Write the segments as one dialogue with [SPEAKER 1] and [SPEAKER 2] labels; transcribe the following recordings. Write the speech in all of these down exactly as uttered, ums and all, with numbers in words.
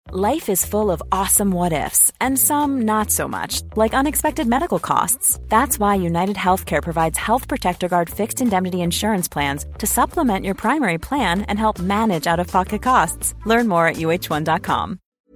[SPEAKER 1] Life is full of awesome what-ifs, and some not so much, like unexpected medical costs. That's why United Healthcare provides Health Protector Guard fixed indemnity insurance plans to supplement your primary plan and help manage out-of-pocket costs. Learn more at U H one dot com.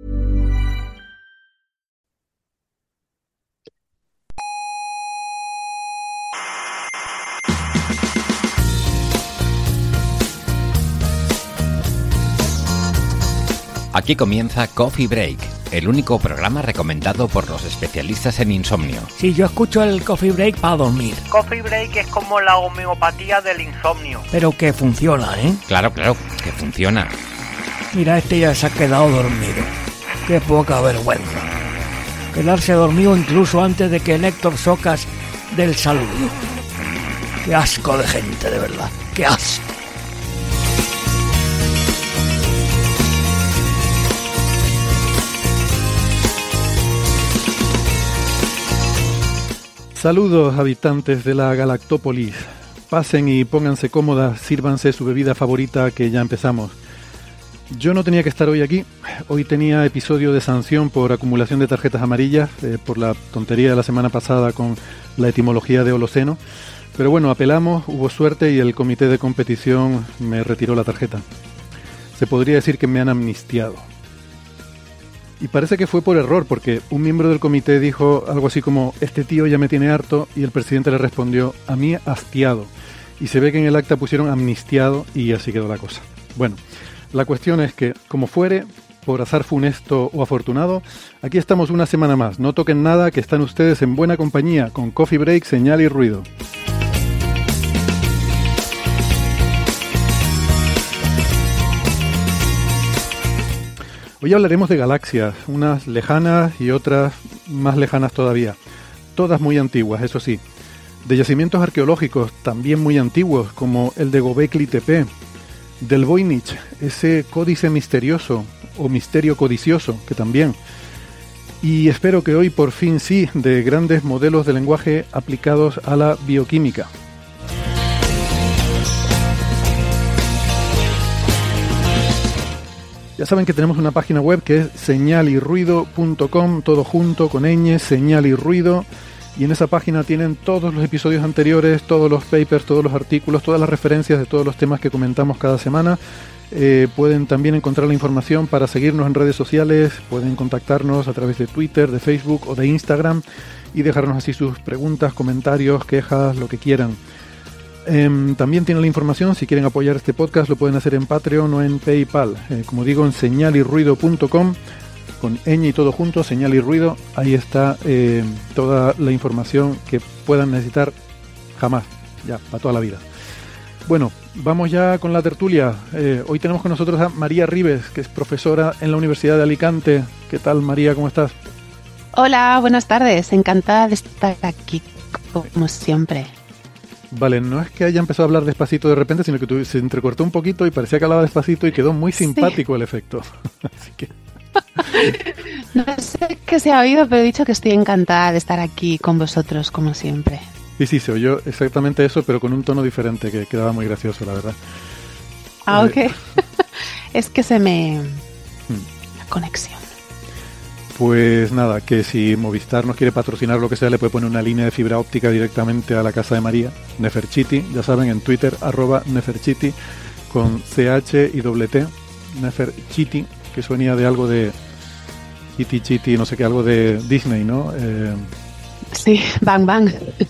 [SPEAKER 2] Aquí comienza Coffee Break, el único programa recomendado por los especialistas en insomnio.
[SPEAKER 3] Sí, yo escucho el Coffee Break para dormir.
[SPEAKER 4] Coffee Break es como la homeopatía del insomnio.
[SPEAKER 3] Pero que funciona, ¿eh?
[SPEAKER 2] Claro, claro, que funciona.
[SPEAKER 3] Mira, este ya se ha quedado dormido. Qué poca vergüenza. Quedarse dormido incluso antes de que el Héctor Socas dé el saludo. Qué asco de gente, de verdad. Qué asco.
[SPEAKER 5] Saludos, habitantes de la Galactópolis. Pasen y pónganse cómodas, sírvanse su bebida favorita, que ya empezamos. Yo no tenía que estar hoy aquí. Hoy tenía episodio de sanción por acumulación de tarjetas amarillas, eh, por la tontería de la semana pasada con la etimología de Holoceno. Pero bueno, apelamos, hubo suerte y el comité de competición me retiró la tarjeta. Se podría decir que me han amnistiado. Y parece que fue por error, porque un miembro del comité dijo algo así como: este tío ya me tiene harto, y el presidente le respondió: a mí hastiado. Y se ve que en el acta pusieron amnistiado y así quedó la cosa. Bueno, la cuestión es que, como fuere, por azar funesto o afortunado, aquí estamos una semana más. No toquen nada, que están ustedes en buena compañía, con Coffee Break, Señal y Ruido. Hoy hablaremos de galaxias, unas lejanas y otras más lejanas todavía. Todas muy antiguas, eso sí. De yacimientos arqueológicos también muy antiguos, como el de Göbekli Tepe. Del Voynich, ese códice misterioso, o misterio codicioso, que también. Y espero que hoy por fin sí, de grandes modelos de lenguaje aplicados a la bioquímica. Ya saben que tenemos una página web que es señal y ruido punto com, todo junto, con ñ, señal y ruido, y en esa página tienen todos los episodios anteriores, todos los papers, todos los artículos, todas las referencias de todos los temas que comentamos cada semana. Eh, pueden también encontrar la información para seguirnos en redes sociales, pueden contactarnos a través de Twitter, de Facebook o de Instagram y dejarnos así sus preguntas, comentarios, quejas, lo que quieran. Eh, también tienen la información, si quieren apoyar este podcast lo pueden hacer en Patreon o en PayPal, eh, como digo, en señal y ruido punto com, con ñ y todo junto, Señal y Ruido. Ahí está eh, toda la información que puedan necesitar jamás, ya, para toda la vida. Bueno, vamos ya con la tertulia. Eh, hoy tenemos con nosotros a María Ribes, que es profesora en la Universidad de Alicante. ¿Qué tal, María? ¿Cómo estás?
[SPEAKER 6] Hola, buenas tardes, encantada de estar aquí, como siempre.
[SPEAKER 5] Vale, no es que haya empezado a hablar despacito de repente, sino que tú, se entrecortó un poquito y parecía que hablaba despacito y quedó muy simpático sí. El efecto. Así que...
[SPEAKER 6] No sé qué se ha oído, pero he dicho que estoy encantada de estar aquí con vosotros, como siempre.
[SPEAKER 5] Sí, sí, se oyó exactamente eso, pero con un tono diferente, que quedaba muy gracioso, la verdad.
[SPEAKER 6] Ah, ok.
[SPEAKER 5] Eh...
[SPEAKER 6] es que se me... La conexión.
[SPEAKER 5] Pues nada, que si Movistar nos quiere patrocinar lo que sea, le puede poner una línea de fibra óptica directamente a la casa de María, Neferchiti, ya saben, en Twitter, arroba Neferchiti, con C H y doble T, Neferchiti, que suena de algo de Chiti Chiti, no sé qué, algo de Disney, ¿no? Eh,
[SPEAKER 6] sí, Bang Bang.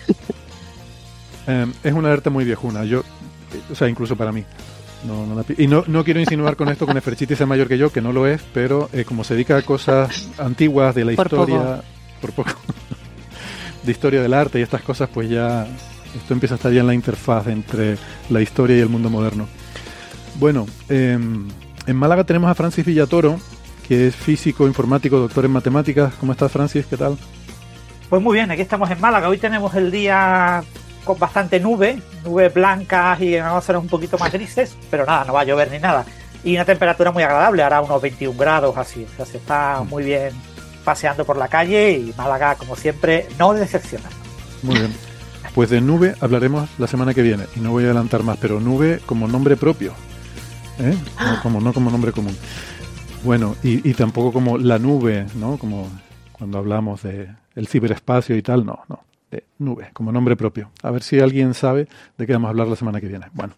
[SPEAKER 5] eh, es una alerta muy viejuna, yo, o sea, incluso para mí. No, no la, y no, no quiero insinuar con esto que Neferchiti sea mayor que yo, que no lo es, pero eh, como se dedica a cosas antiguas de la
[SPEAKER 6] por
[SPEAKER 5] historia,
[SPEAKER 6] poco.
[SPEAKER 5] por poco, de historia del arte y estas cosas, pues ya esto empieza a estar ya en la interfaz entre la historia y el mundo moderno. Bueno, eh, en Málaga tenemos a Francis Villatoro, que es físico, informático, doctor en matemáticas. ¿Cómo estás, Francis? ¿Qué tal?
[SPEAKER 4] Pues muy bien, aquí estamos en Málaga. Hoy tenemos el día con bastante nube, nubes blancas y en zonas un poquito más grises, pero nada, no va a llover ni nada. Y una temperatura muy agradable, hará unos veintiún grados así, o sea, se está muy bien paseando por la calle y Málaga, como siempre, no decepciona.
[SPEAKER 5] Muy bien. Pues de nube hablaremos la semana que viene, y no voy a adelantar más, pero nube como nombre propio, ¿eh? No como, no como nombre común. Bueno, y, y tampoco como la nube, ¿no? Como cuando hablamos de el ciberespacio y tal, no, no, de nube, como nombre propio. A ver si alguien sabe de qué vamos a hablar la semana que viene. Bueno,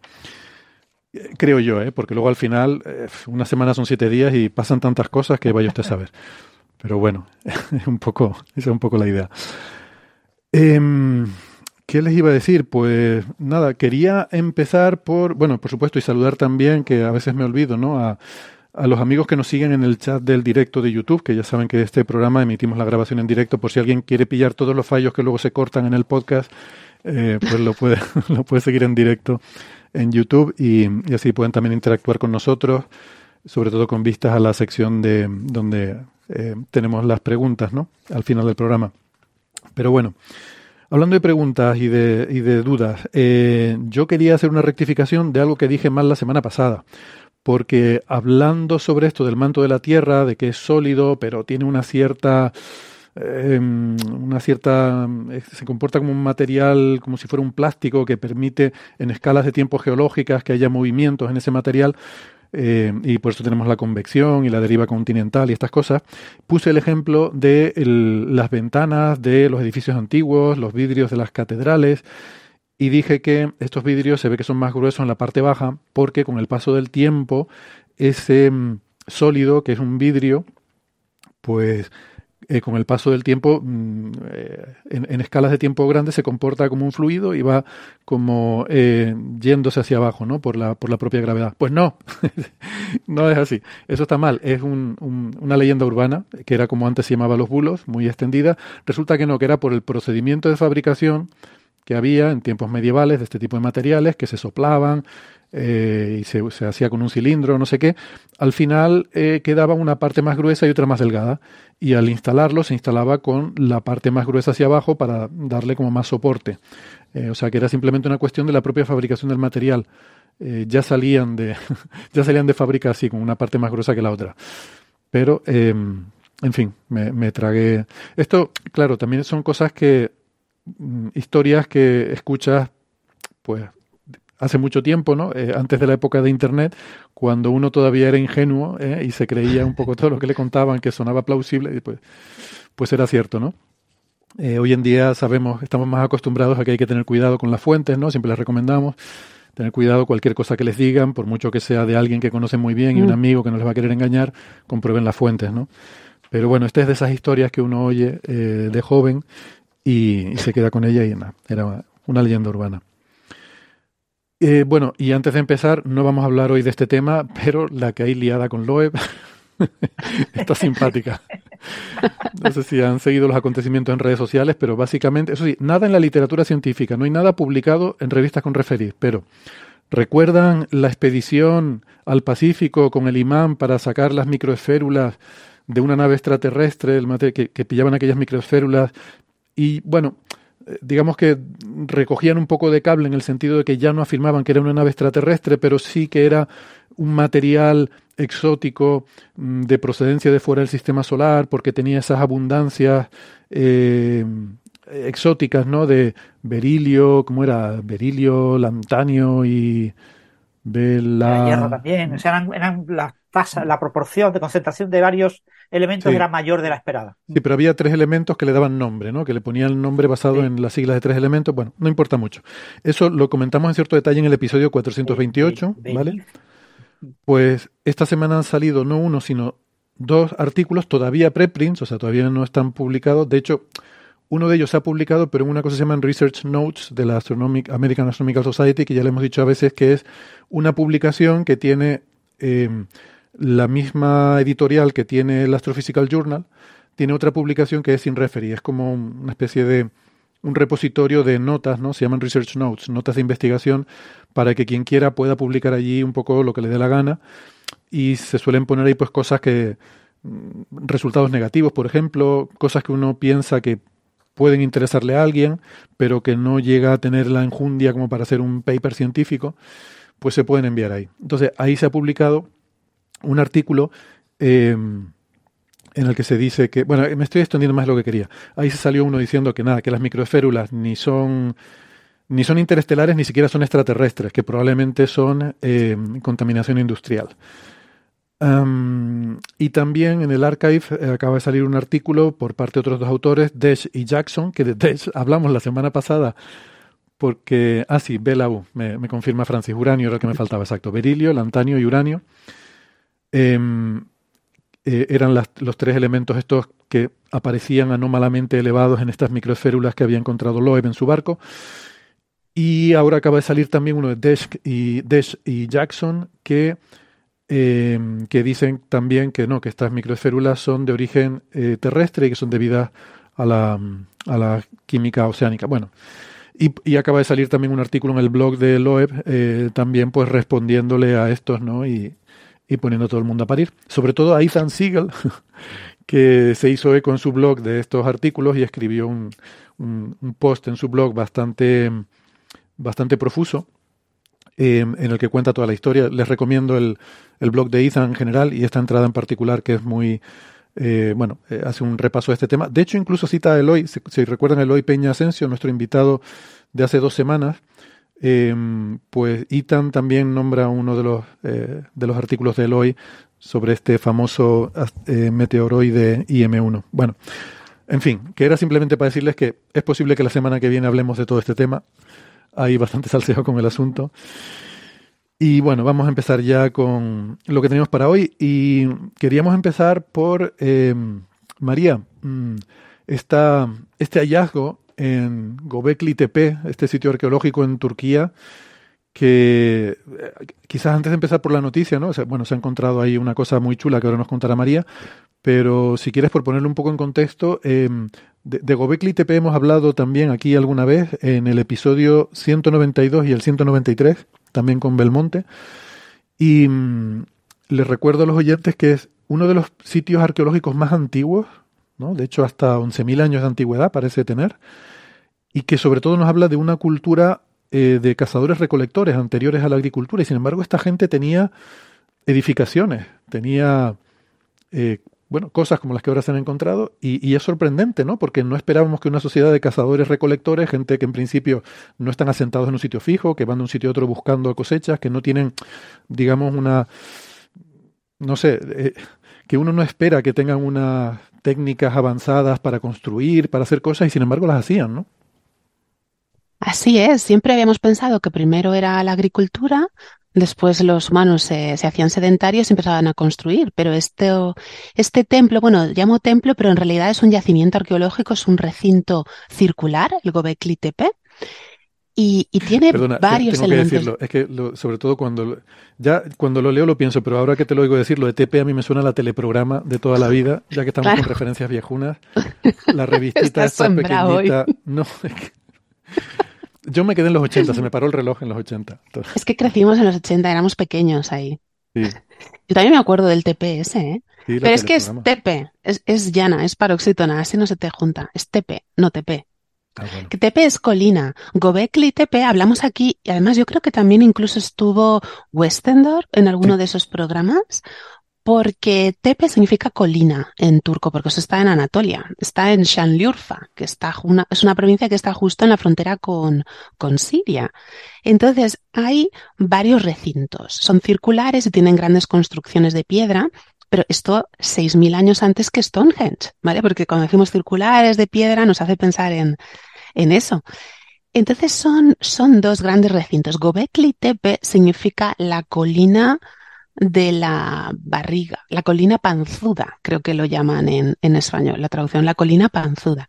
[SPEAKER 5] eh, creo yo, ¿eh? Porque luego al final, eh, una semana son siete días y pasan tantas cosas que vaya usted a saber. Pero bueno, es un poco, esa es un poco la idea. Eh, ¿Qué les iba a decir? Pues nada, quería empezar por, bueno, por supuesto, y saludar también, que a veces me olvido, ¿no? A, a los amigos que nos siguen en el chat del directo de YouTube, que ya saben que este programa emitimos la grabación en directo, por si alguien quiere pillar todos los fallos que luego se cortan en el podcast, eh, pues lo puede, lo puede seguir en directo en YouTube y, y así pueden también interactuar con nosotros, sobre todo con vistas a la sección de donde eh, tenemos las preguntas, ¿no? Al final del programa. Pero bueno, hablando de preguntas y de, y de dudas, eh, yo quería hacer una rectificación de algo que dije mal la semana pasada. Porque hablando sobre esto del manto de la Tierra, de que es sólido, pero tiene una cierta, eh, una cierta, eh, se comporta como un material, como si fuera un plástico que permite en escalas de tiempo geológicas que haya movimientos en ese material, eh, y por eso tenemos la convección y la deriva continental y estas cosas. Puse el ejemplo de el, las ventanas de los edificios antiguos, los vidrios de las catedrales. Y dije que estos vidrios se ve que son más gruesos en la parte baja porque con el paso del tiempo ese mm, sólido, que es un vidrio, pues eh, con el paso del tiempo mm, eh, en, en escalas de tiempo grandes se comporta como un fluido y va como eh, yéndose hacia abajo, ¿no? Por la, por la propia gravedad. Pues no, no es así. Eso está mal. Es un, un, una leyenda urbana, que era como antes se llamaba los bulos, muy extendida. Resulta que no, que era por el procedimiento de fabricación que había en tiempos medievales de este tipo de materiales que se soplaban eh, y se, se hacía con un cilindro, no sé qué. Al final eh, quedaba una parte más gruesa y otra más delgada. Y al instalarlo se instalaba con la parte más gruesa hacia abajo para darle como más soporte. Eh, o sea que era simplemente una cuestión de la propia fabricación del material. Eh, ya salían de ya salían de fábrica así, con una parte más gruesa que la otra. Pero, eh, en fin, me, me tragué. Esto, claro, también son cosas que historias que escuchas pues hace mucho tiempo, ¿no? Eh, antes de la época de Internet, cuando uno todavía era ingenuo eh, y se creía un poco todo lo que le contaban, que sonaba plausible, y pues, pues era cierto, ¿no? Eh, hoy en día sabemos, estamos más acostumbrados a que hay que tener cuidado con las fuentes, ¿no? Siempre les recomendamos tener cuidado, cualquier cosa que les digan, por mucho que sea de alguien que conocen muy bien y un amigo que no les va a querer engañar, comprueben las fuentes, ¿no? Pero bueno, esta es de esas historias que uno oye eh, de joven Y, y se queda con ella y nada, era una leyenda urbana. Eh, bueno, y antes de empezar, no vamos a hablar hoy de este tema, pero la que hay liada con Loeb está simpática. No sé si han seguido los acontecimientos en redes sociales, pero básicamente, eso sí, nada en la literatura científica, no hay nada publicado en revistas con referir, pero ¿recuerdan la expedición al Pacífico con el imán para sacar las microesférulas de una nave extraterrestre, el mate- que, que pillaban aquellas microesférulas? Y bueno, digamos que recogían un poco de cable en el sentido de que ya no afirmaban que era una nave extraterrestre, pero sí que era un material exótico de procedencia de fuera del sistema solar, porque tenía esas abundancias eh, exóticas, ¿no? De berilio, ¿cómo era? Berilio, lantanio y vela...
[SPEAKER 4] hierro también, o sea, eran, eran las tasas, la proporción de concentración de varios elementos
[SPEAKER 5] Sí.
[SPEAKER 4] era mayor de la esperada.
[SPEAKER 5] Sí, pero había tres elementos que le daban nombre, ¿no? Que le ponían nombre basado
[SPEAKER 4] Sí.
[SPEAKER 5] en las siglas de tres elementos. Bueno, no importa mucho. Eso lo comentamos en cierto detalle en el episodio cuatrocientos veintiocho,
[SPEAKER 4] Ve- ve-
[SPEAKER 5] ¿vale? Pues esta semana han salido no uno, sino dos artículos todavía preprints, o sea, todavía no están publicados. De hecho, uno de ellos se ha publicado, pero en una cosa que se llaman Research Notes de la Astronomic, American Astronomical Society, que ya le hemos dicho a veces que es una publicación que tiene eh, la misma editorial que tiene el Astrophysical Journal, tiene otra publicación que es sin referee, es como una especie de un repositorio de notas, ¿no? Se llaman Research Notes, notas de investigación, para que quien quiera pueda publicar allí un poco lo que le dé la gana, y se suelen poner ahí pues cosas que, resultados negativos, por ejemplo, cosas que uno piensa que pueden interesarle a alguien, pero que no llega a tener la enjundia como para hacer un paper científico, pues se pueden enviar ahí. Entonces, ahí se ha publicado un artículo eh, en el que se dice que, bueno, me estoy extendiendo más de lo que quería. Ahí se salió uno diciendo que nada, que las microesférulas ni son ni son interestelares, ni siquiera son extraterrestres, que probablemente son eh, contaminación industrial. Um, y también en el archive eh, acaba de salir un artículo por parte de otros dos autores, Desch y Jackson, que de Desch hablamos la semana pasada porque, ah sí, B L A U, me, me confirma Francis, uranio era el que me faltaba, exacto, berilio, lantanio y uranio. Eh, eh, eran las, los tres elementos estos que aparecían anómalamente elevados en estas microesférulas que había encontrado Loeb en su barco. Y ahora acaba de salir también uno de Desch y, Desch y Jackson que, eh, que dicen también que no, que estas microesférulas son de origen eh, terrestre y que son debidas a la, a la química oceánica. Bueno, y, y acaba de salir también un artículo en el blog de Loeb, eh, también pues respondiéndole a estos, ¿no? Y, y poniendo a todo el mundo a parir. Sobre todo a Ethan Siegel, que se hizo eco en su blog de estos artículos y escribió un, un, un post en su blog bastante, bastante profuso, eh, en el que cuenta toda la historia. Les recomiendo el, el blog de Ethan en general y esta entrada en particular, que es muy... Eh, bueno, eh, hace un repaso de este tema. De hecho, incluso cita a Eloy, si, si recuerdan a Eloy Peña Asensio, nuestro invitado de hace dos semanas, eh, pues Ethan también nombra uno de los, eh, de los artículos de Eloy sobre este famoso eh, meteoroide I M uno. Bueno, en fin, que era simplemente para decirles que es posible que la semana que viene hablemos de todo este tema. Hay bastante salseo con el asunto. Y bueno, vamos a empezar ya con lo que tenemos para hoy. Y queríamos empezar por, eh, María, esta, este hallazgo en Göbekli Tepe, este sitio arqueológico en Turquía, que quizás antes de empezar por la noticia, ¿no? O sea, bueno, se ha encontrado ahí una cosa muy chula que ahora nos contará María, pero si quieres, por ponerlo un poco en contexto, eh, de, de Göbekli Tepe hemos hablado también aquí alguna vez en el episodio ciento noventa y dos y el ciento noventa y tres, también con Belmonte, y mmm, les recuerdo a los oyentes que es uno de los sitios arqueológicos más antiguos, ¿no? De hecho hasta once mil años de antigüedad parece tener, y que sobre todo nos habla de una cultura eh, de cazadores-recolectores anteriores a la agricultura, y sin embargo esta gente tenía edificaciones, tenía eh, bueno, cosas como las que ahora se han encontrado, y, y es sorprendente, ¿no? Porque no esperábamos que una sociedad de cazadores-recolectores, gente que en principio no están asentados en un sitio fijo, que van de un sitio a otro buscando cosechas, que no tienen, digamos, una, no sé, eh, que uno no espera que tengan unas técnicas avanzadas para construir, para hacer cosas, y sin embargo las hacían, ¿no?
[SPEAKER 6] Así es, siempre habíamos pensado que primero era la agricultura, después los humanos se, se hacían sedentarios y empezaban a construir, pero este, este templo, bueno, llamo templo, pero en realidad es un yacimiento arqueológico, es un recinto circular, el Göbekli Tepe, y, y tiene
[SPEAKER 5] Perdona,
[SPEAKER 6] varios
[SPEAKER 5] tengo
[SPEAKER 6] elementos.
[SPEAKER 5] Que decirlo, es que lo, sobre todo cuando, ya cuando lo leo lo pienso, pero ahora que te lo oigo decir, lo de Tepe a mí me suena a la teleprograma de toda la vida, ya que estamos claro. con referencias viejunas, la revistita esta pequeñita, hoy. no, es que... Yo me quedé en los ochenta, se me paró el reloj en los ochenta. Entonces.
[SPEAKER 6] Es que crecimos en los ochenta, éramos pequeños ahí.
[SPEAKER 5] Sí.
[SPEAKER 6] Yo también me acuerdo del T P S, ¿eh?
[SPEAKER 5] Sí,
[SPEAKER 6] pero es que es Tepe, es, es llana, es paroxítona, así no se te junta. Es Tepe, no Tepe.
[SPEAKER 5] Ah, bueno.
[SPEAKER 6] Que Tepe es colina. Göbekli Tepe, hablamos aquí, y además yo creo que también incluso estuvo Westendorf en alguno sí. de esos programas, porque Tepe significa colina en turco, porque eso está en Anatolia, está en Şanlıurfa, que está una, es una provincia que está justo en la frontera con, con Siria. Entonces hay varios recintos, son circulares y tienen grandes construcciones de piedra, pero esto seis mil años antes que Stonehenge, ¿vale? Porque cuando decimos circulares de piedra nos hace pensar en, en eso. Entonces son, son dos grandes recintos. Göbekli Tepe significa la colina de la barriga, la colina panzuda, creo que lo llaman en, en español, la traducción, la colina panzuda.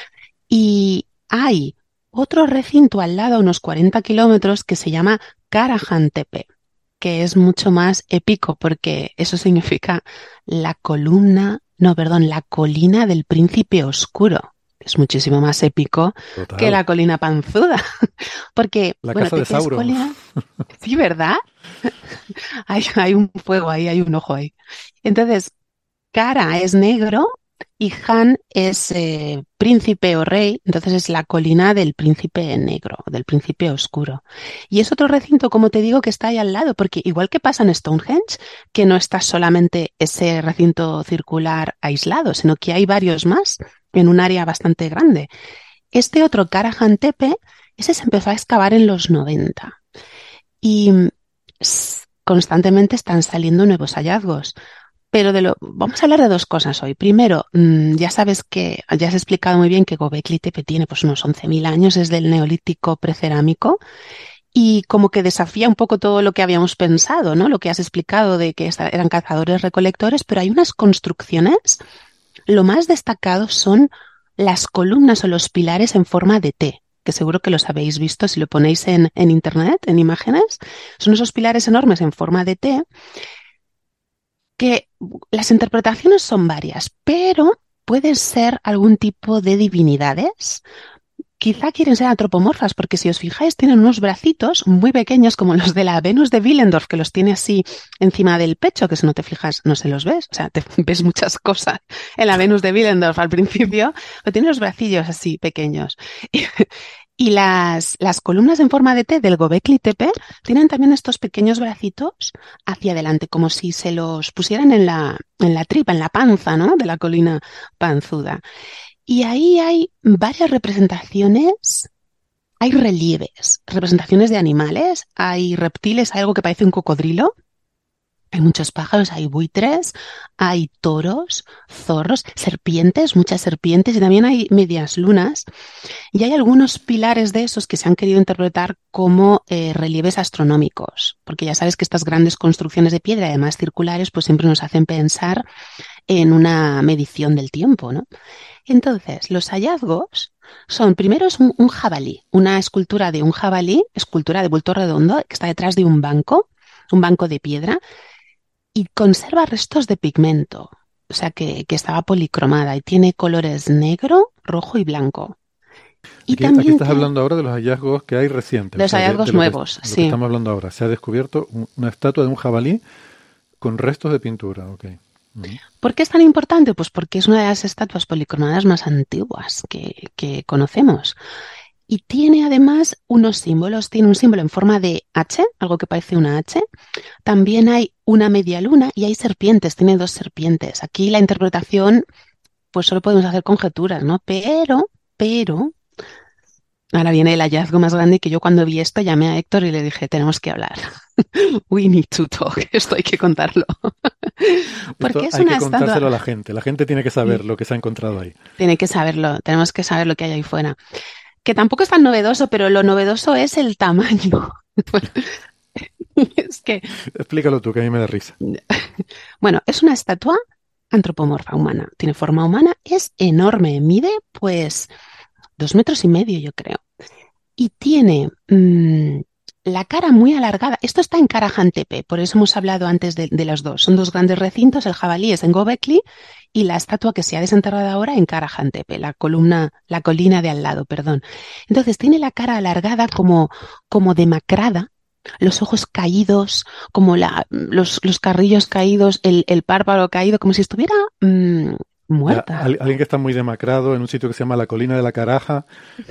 [SPEAKER 6] Y hay otro recinto al lado, a unos cuarenta kilómetros, que se llama Karahan Tepe, que es mucho más épico, porque eso significa la columna, no, perdón, la colina del príncipe oscuro. Es muchísimo más épico Total. que la colina panzuda. Porque,
[SPEAKER 5] la
[SPEAKER 6] bueno,
[SPEAKER 5] casa de Sauron.
[SPEAKER 6] Colina... Sí, ¿verdad? hay, hay un fuego ahí, hay un ojo ahí. Entonces, Kara es negro y Han es eh, príncipe o rey, entonces es la colina del príncipe negro, del príncipe oscuro. Y es otro recinto, como te digo, que está ahí al lado, porque igual que pasa en Stonehenge, que no está solamente ese recinto circular aislado, sino que hay varios más en un área bastante grande. Este otro Karahan Tepe, ese se empezó a excavar en los noventa. Y constantemente están saliendo nuevos hallazgos. Pero de lo, vamos a hablar de dos cosas hoy. Primero, mmm, ya sabes que, ya has explicado muy bien que Göbekli Tepe tiene pues unos once mil años, es del Neolítico precerámico, y como que desafía un poco todo lo que habíamos pensado, ¿no? Lo que has explicado de que eran cazadores-recolectores, pero hay unas construcciones, lo más destacado son las columnas o los pilares en forma de T, que seguro que los habéis visto si lo ponéis en, en internet, en imágenes. Son esos pilares enormes en forma de T, que las interpretaciones son varias, pero pueden ser algún tipo de divinidades. Quizá quieren ser antropomorfas, porque si os fijáis tienen unos bracitos muy pequeños como los de la Venus de Willendorf, que los tiene así encima del pecho, que si no te fijas no se los ves, o sea, te ves muchas cosas en la Venus de Willendorf al principio, pero tiene los bracillos así pequeños. Y, y las, las columnas en forma de T del Göbekli Tepe tienen también estos pequeños bracitos hacia adelante, como si se los pusieran en la, en la tripa, en la panza, ¿no? De la colina panzuda. Y ahí hay varias representaciones, hay relieves, representaciones de animales, hay reptiles, hay algo que parece un cocodrilo, hay muchos pájaros, hay buitres, hay toros, zorros, serpientes, muchas serpientes, y también hay medias lunas. Y hay algunos pilares de esos que se han querido interpretar como eh, relieves astronómicos, porque ya sabes que estas grandes construcciones de piedra, además circulares, pues siempre nos hacen pensar en una medición del tiempo, ¿no? Entonces, los hallazgos son, primero es un, un jabalí, una escultura de un jabalí, escultura de bulto redondo, que está detrás de un banco, un banco de piedra, y conserva restos de pigmento, o sea que, que estaba policromada y tiene colores negro, rojo y blanco. Y
[SPEAKER 5] aquí,
[SPEAKER 6] también
[SPEAKER 5] aquí estás
[SPEAKER 6] tiene...
[SPEAKER 5] hablando ahora de los hallazgos que hay recientes.
[SPEAKER 6] Los
[SPEAKER 5] o sea,
[SPEAKER 6] hallazgos
[SPEAKER 5] de, de
[SPEAKER 6] nuevos,
[SPEAKER 5] que,
[SPEAKER 6] sí.
[SPEAKER 5] Lo que estamos hablando ahora. Se ha descubierto un, una estatua de un jabalí con restos de pintura. Okay. Uh-huh.
[SPEAKER 6] ¿Por qué es tan importante? Pues porque es una de las estatuas policromadas más antiguas que, que conocemos. Y tiene además unos símbolos. Tiene un símbolo en forma de H, algo que parece una H. También hay una media luna y hay serpientes. Tiene dos serpientes. Aquí la interpretación, pues solo podemos hacer conjeturas, ¿no? Pero, pero... Ahora viene el hallazgo más grande, que yo cuando vi esto llamé a Héctor y le dije, tenemos que hablar. We need to talk. Esto hay que contarlo. Porque
[SPEAKER 5] esto
[SPEAKER 6] es
[SPEAKER 5] hay
[SPEAKER 6] una
[SPEAKER 5] que contárselo
[SPEAKER 6] estatua...
[SPEAKER 5] a la gente. La gente tiene que saber lo que se ha encontrado ahí.
[SPEAKER 6] Tiene que saberlo. Tenemos que saber lo que hay ahí fuera. Que tampoco es tan novedoso, pero lo novedoso es el tamaño. Es que...
[SPEAKER 5] Explícalo tú, que a mí me da risa.
[SPEAKER 6] Bueno, es una estatua antropomorfa humana. Tiene forma humana, es enorme. Mide, pues... Dos metros y medio, yo creo. Y tiene mmm, la cara muy alargada. Esto está en Karahan Tepe, por eso hemos hablado antes de, de los dos. Son dos grandes recintos, el jabalí es en Göbekli y la estatua que se ha desenterrado ahora en Karahan Tepe, la columna, la colina de al lado, perdón. Entonces tiene la cara alargada como, como demacrada, los ojos caídos, como la, los, los carrillos caídos, el, el párpado caído, como si estuviera... Mmm, muerta.
[SPEAKER 5] Ya, alguien que está muy demacrado en un sitio que se llama la Colina de la Caraja.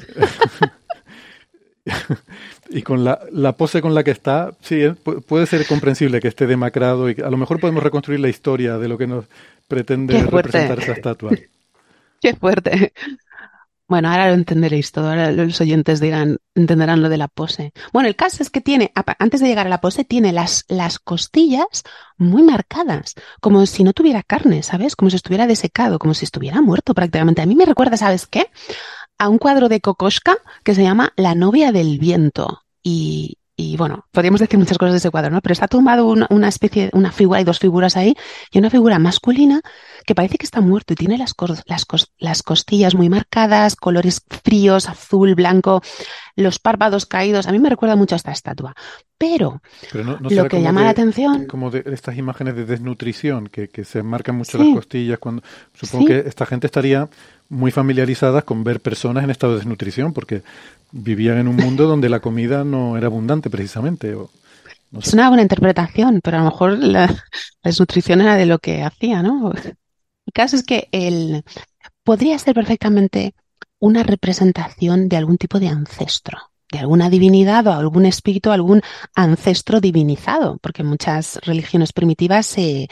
[SPEAKER 5] Y con la, la pose con la que está, sí, puede ser comprensible que esté demacrado y a lo mejor podemos reconstruir la historia de lo que nos pretende representar esa estatua.
[SPEAKER 6] Qué fuerte. Bueno, ahora lo entenderéis todo, ahora los oyentes dirán, entenderán lo de la pose. Bueno, el caso es que tiene, antes de llegar a la pose, tiene las, las costillas muy marcadas, como si no tuviera carne, ¿sabes? Como si estuviera desecado, como si estuviera muerto prácticamente. A mí me recuerda, ¿sabes qué? A un cuadro de Kokoschka que se llama La novia del viento. Y, y bueno, podríamos decir muchas cosas de ese cuadro, ¿no? Pero está tumbado una, una especie, una figura, hay dos figuras ahí, y una figura masculina que parece que está muerto y tiene las, cos, las, cos, las costillas muy marcadas, colores fríos, azul, blanco, los párpados caídos. A mí me recuerda mucho a esta estatua. Pero,
[SPEAKER 5] Pero no, no
[SPEAKER 6] lo que llama
[SPEAKER 5] de,
[SPEAKER 6] la atención...
[SPEAKER 5] como de estas imágenes de desnutrición, que, que se marcan mucho
[SPEAKER 6] sí,
[SPEAKER 5] las costillas. Cuando Supongo
[SPEAKER 6] sí.
[SPEAKER 5] que esta gente estaría muy familiarizadas con ver personas en estado de desnutrición, porque vivían en un mundo donde la comida no era abundante precisamente. O, no sé.
[SPEAKER 6] Es una buena interpretación, pero a lo mejor la, la desnutrición era de lo que hacía, ¿no? El caso es que el, podría ser perfectamente una representación de algún tipo de ancestro, de alguna divinidad o algún espíritu, algún ancestro divinizado, porque en muchas religiones primitivas se,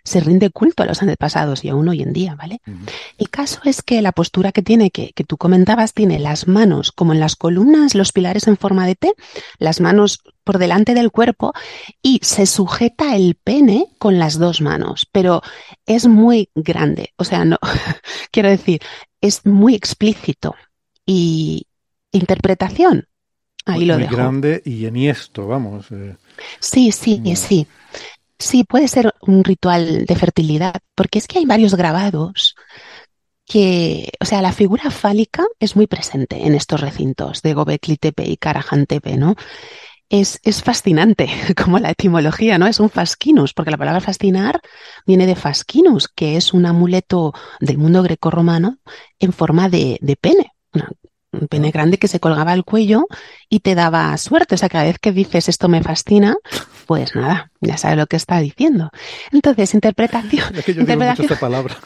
[SPEAKER 6] se rinde culto a los antepasados y aún hoy en día, ¿vale? Uh-huh. El caso es que la postura que tiene, que, que tú comentabas, tiene las manos como en las columnas, los pilares en forma de T, las manos por delante del cuerpo y se sujeta el pene con las dos manos, pero es muy grande, o sea, no, quiero decir, es muy explícito y interpretación, ahí
[SPEAKER 5] muy,
[SPEAKER 6] lo
[SPEAKER 5] muy
[SPEAKER 6] dejo.
[SPEAKER 5] Grande y enhiesto, vamos. Eh.
[SPEAKER 6] Sí, sí, no. sí. Sí, puede ser un ritual de fertilidad, porque es que hay varios grabados que, o sea, la figura fálica es muy presente en estos recintos de Göbekli Tepe y Karahan Tepe, ¿no? Es, es fascinante, como la etimología, ¿no? Es un fascinus, porque la palabra fascinar viene de fascinus, que es un amuleto del mundo grecorromano en forma de, de pene, una, un pene grande que se colgaba al cuello y te daba suerte. O sea, cada vez que dices esto me fascina, pues nada, ya sabes lo que está diciendo. Entonces, interpretación.
[SPEAKER 5] Es que yo
[SPEAKER 6] interpretación...
[SPEAKER 5] digo mucho esta palabra.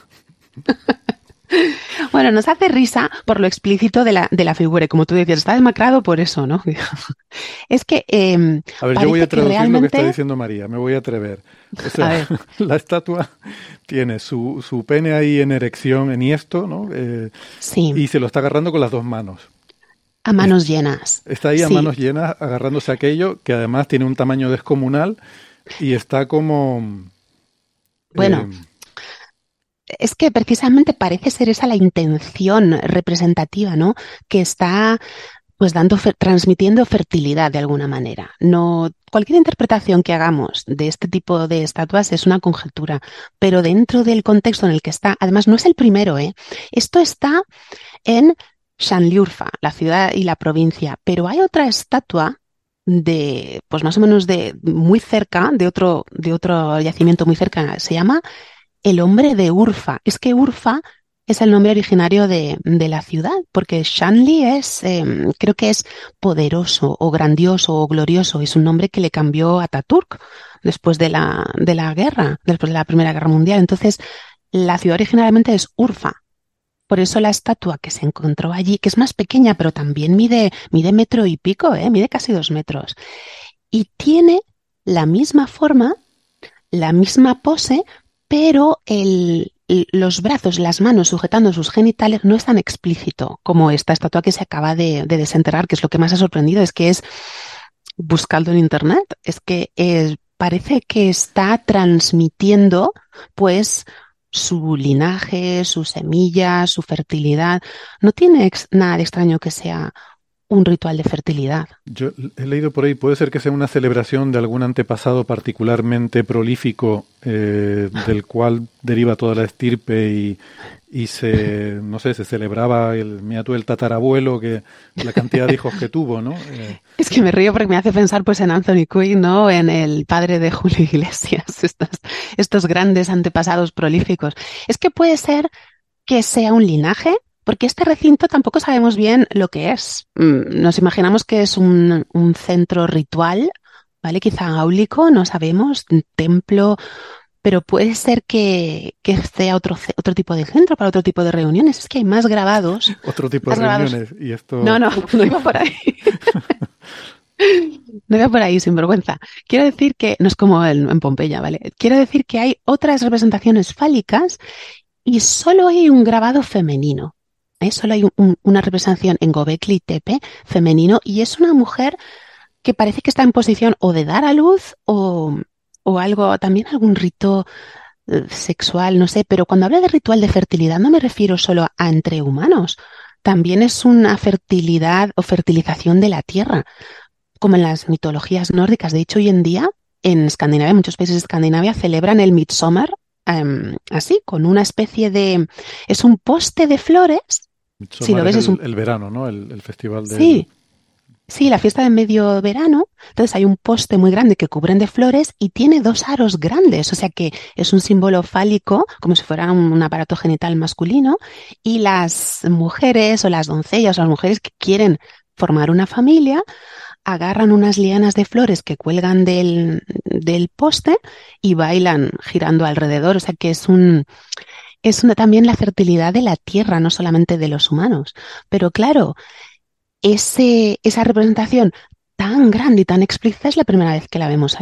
[SPEAKER 6] Bueno, nos hace risa por lo explícito de la, de la figura. Y como tú decías, está demacrado por eso, ¿no? Es que eh,
[SPEAKER 5] A ver, yo voy a traducir
[SPEAKER 6] realmente...
[SPEAKER 5] lo que está diciendo María, me voy a atrever. O sea, la estatua tiene su, su pene ahí en erección, enhiesto, ¿no? Eh,
[SPEAKER 6] sí.
[SPEAKER 5] Y se lo está agarrando con las dos manos.
[SPEAKER 6] A manos llenas.
[SPEAKER 5] Está ahí a sí. manos llenas agarrándose aquello que además tiene un tamaño descomunal y está como...
[SPEAKER 6] Bueno... Eh, Es que precisamente parece ser esa la intención representativa, ¿no? Que está pues dando, transmitiendo fertilidad de alguna manera. No, cualquier interpretación que hagamos de este tipo de estatuas es una conjetura, pero dentro del contexto en el que está, además no es el primero, ¿eh? Esto está en Şanlıurfa, la ciudad y la provincia, pero hay otra estatua de, pues más o menos de muy cerca, de otro, de otro yacimiento muy cerca, se llama el hombre de Urfa. Es que Urfa es el nombre originario de, de la ciudad, porque Shanli es, eh, creo que es poderoso o grandioso o glorioso. Es un nombre que le cambió a Ataturk después de la, de la guerra, después de la Primera Guerra Mundial. Entonces, la ciudad originalmente es Urfa. Por eso la estatua que se encontró allí, que es más pequeña, pero también mide, mide metro y pico, ¿eh? Mide casi dos metros. Y tiene la misma forma, la misma pose, pero el, los brazos, las manos sujetando sus genitales no es tan explícito como esta estatua que se acaba de, de desenterrar, que es lo que más ha sorprendido, es que es, buscando en internet, es que es, parece que está transmitiendo, pues, su linaje, sus semillas, su fertilidad. No tiene ex, nada de extraño que sea un ritual de fertilidad.
[SPEAKER 5] Yo he leído por ahí, puede ser que sea una celebración de algún antepasado particularmente prolífico, eh, del cual deriva toda la estirpe y, y se, no sé, se celebraba el, mira tú, el tatarabuelo, que la cantidad de hijos que tuvo, ¿no? Eh,
[SPEAKER 6] es que me río porque me hace pensar pues en Anthony Quinn, ¿no? En el padre de Julio Iglesias, estos, estos grandes antepasados prolíficos. Es que puede ser que sea un linaje, porque este recinto tampoco sabemos bien lo que es. Nos imaginamos que es un, un centro ritual, ¿vale? Quizá áulico, no sabemos, un templo, pero puede ser que, que sea otro, otro tipo de centro para otro tipo de reuniones. Es que hay más grabados.
[SPEAKER 5] Otro tipo de
[SPEAKER 6] grabados.
[SPEAKER 5] reuniones. Y esto...
[SPEAKER 6] No, no, no iba por ahí. No iba por ahí, sin vergüenza. Quiero decir que, no es como en, en Pompeya, ¿vale? Quiero decir que hay otras representaciones fálicas y solo hay un grabado femenino. ¿Eh? Solo hay un, un, una representación en Göbekli Tepe femenino y es una mujer que parece que está en posición o de dar a luz o, o algo, también algún rito eh, sexual, no sé, pero cuando hablo de ritual de fertilidad no me refiero solo a entre humanos, también es una fertilidad o fertilización de la tierra, como en las mitologías nórdicas. De hecho, hoy en día en Escandinavia, muchos países de Escandinavia celebran el Midsommar um, así, con una especie de, es un poste de flores.
[SPEAKER 5] Si lo ves es, el, es un... el verano, ¿no? El, el festival de...
[SPEAKER 6] Sí, sí, la fiesta de medio verano. Entonces hay un poste muy grande que cubren de flores y tiene dos aros grandes, o sea que es un símbolo fálico, como si fuera un, un aparato genital masculino, y las mujeres o las doncellas o las mujeres que quieren formar una familia agarran unas lianas de flores que cuelgan del, del poste y bailan girando alrededor, o sea que es un... Es una, también la fertilidad de la tierra, no solamente de los humanos. Pero claro, ese, esa representación tan grande y tan explícita es la primera vez que la vemos ahí.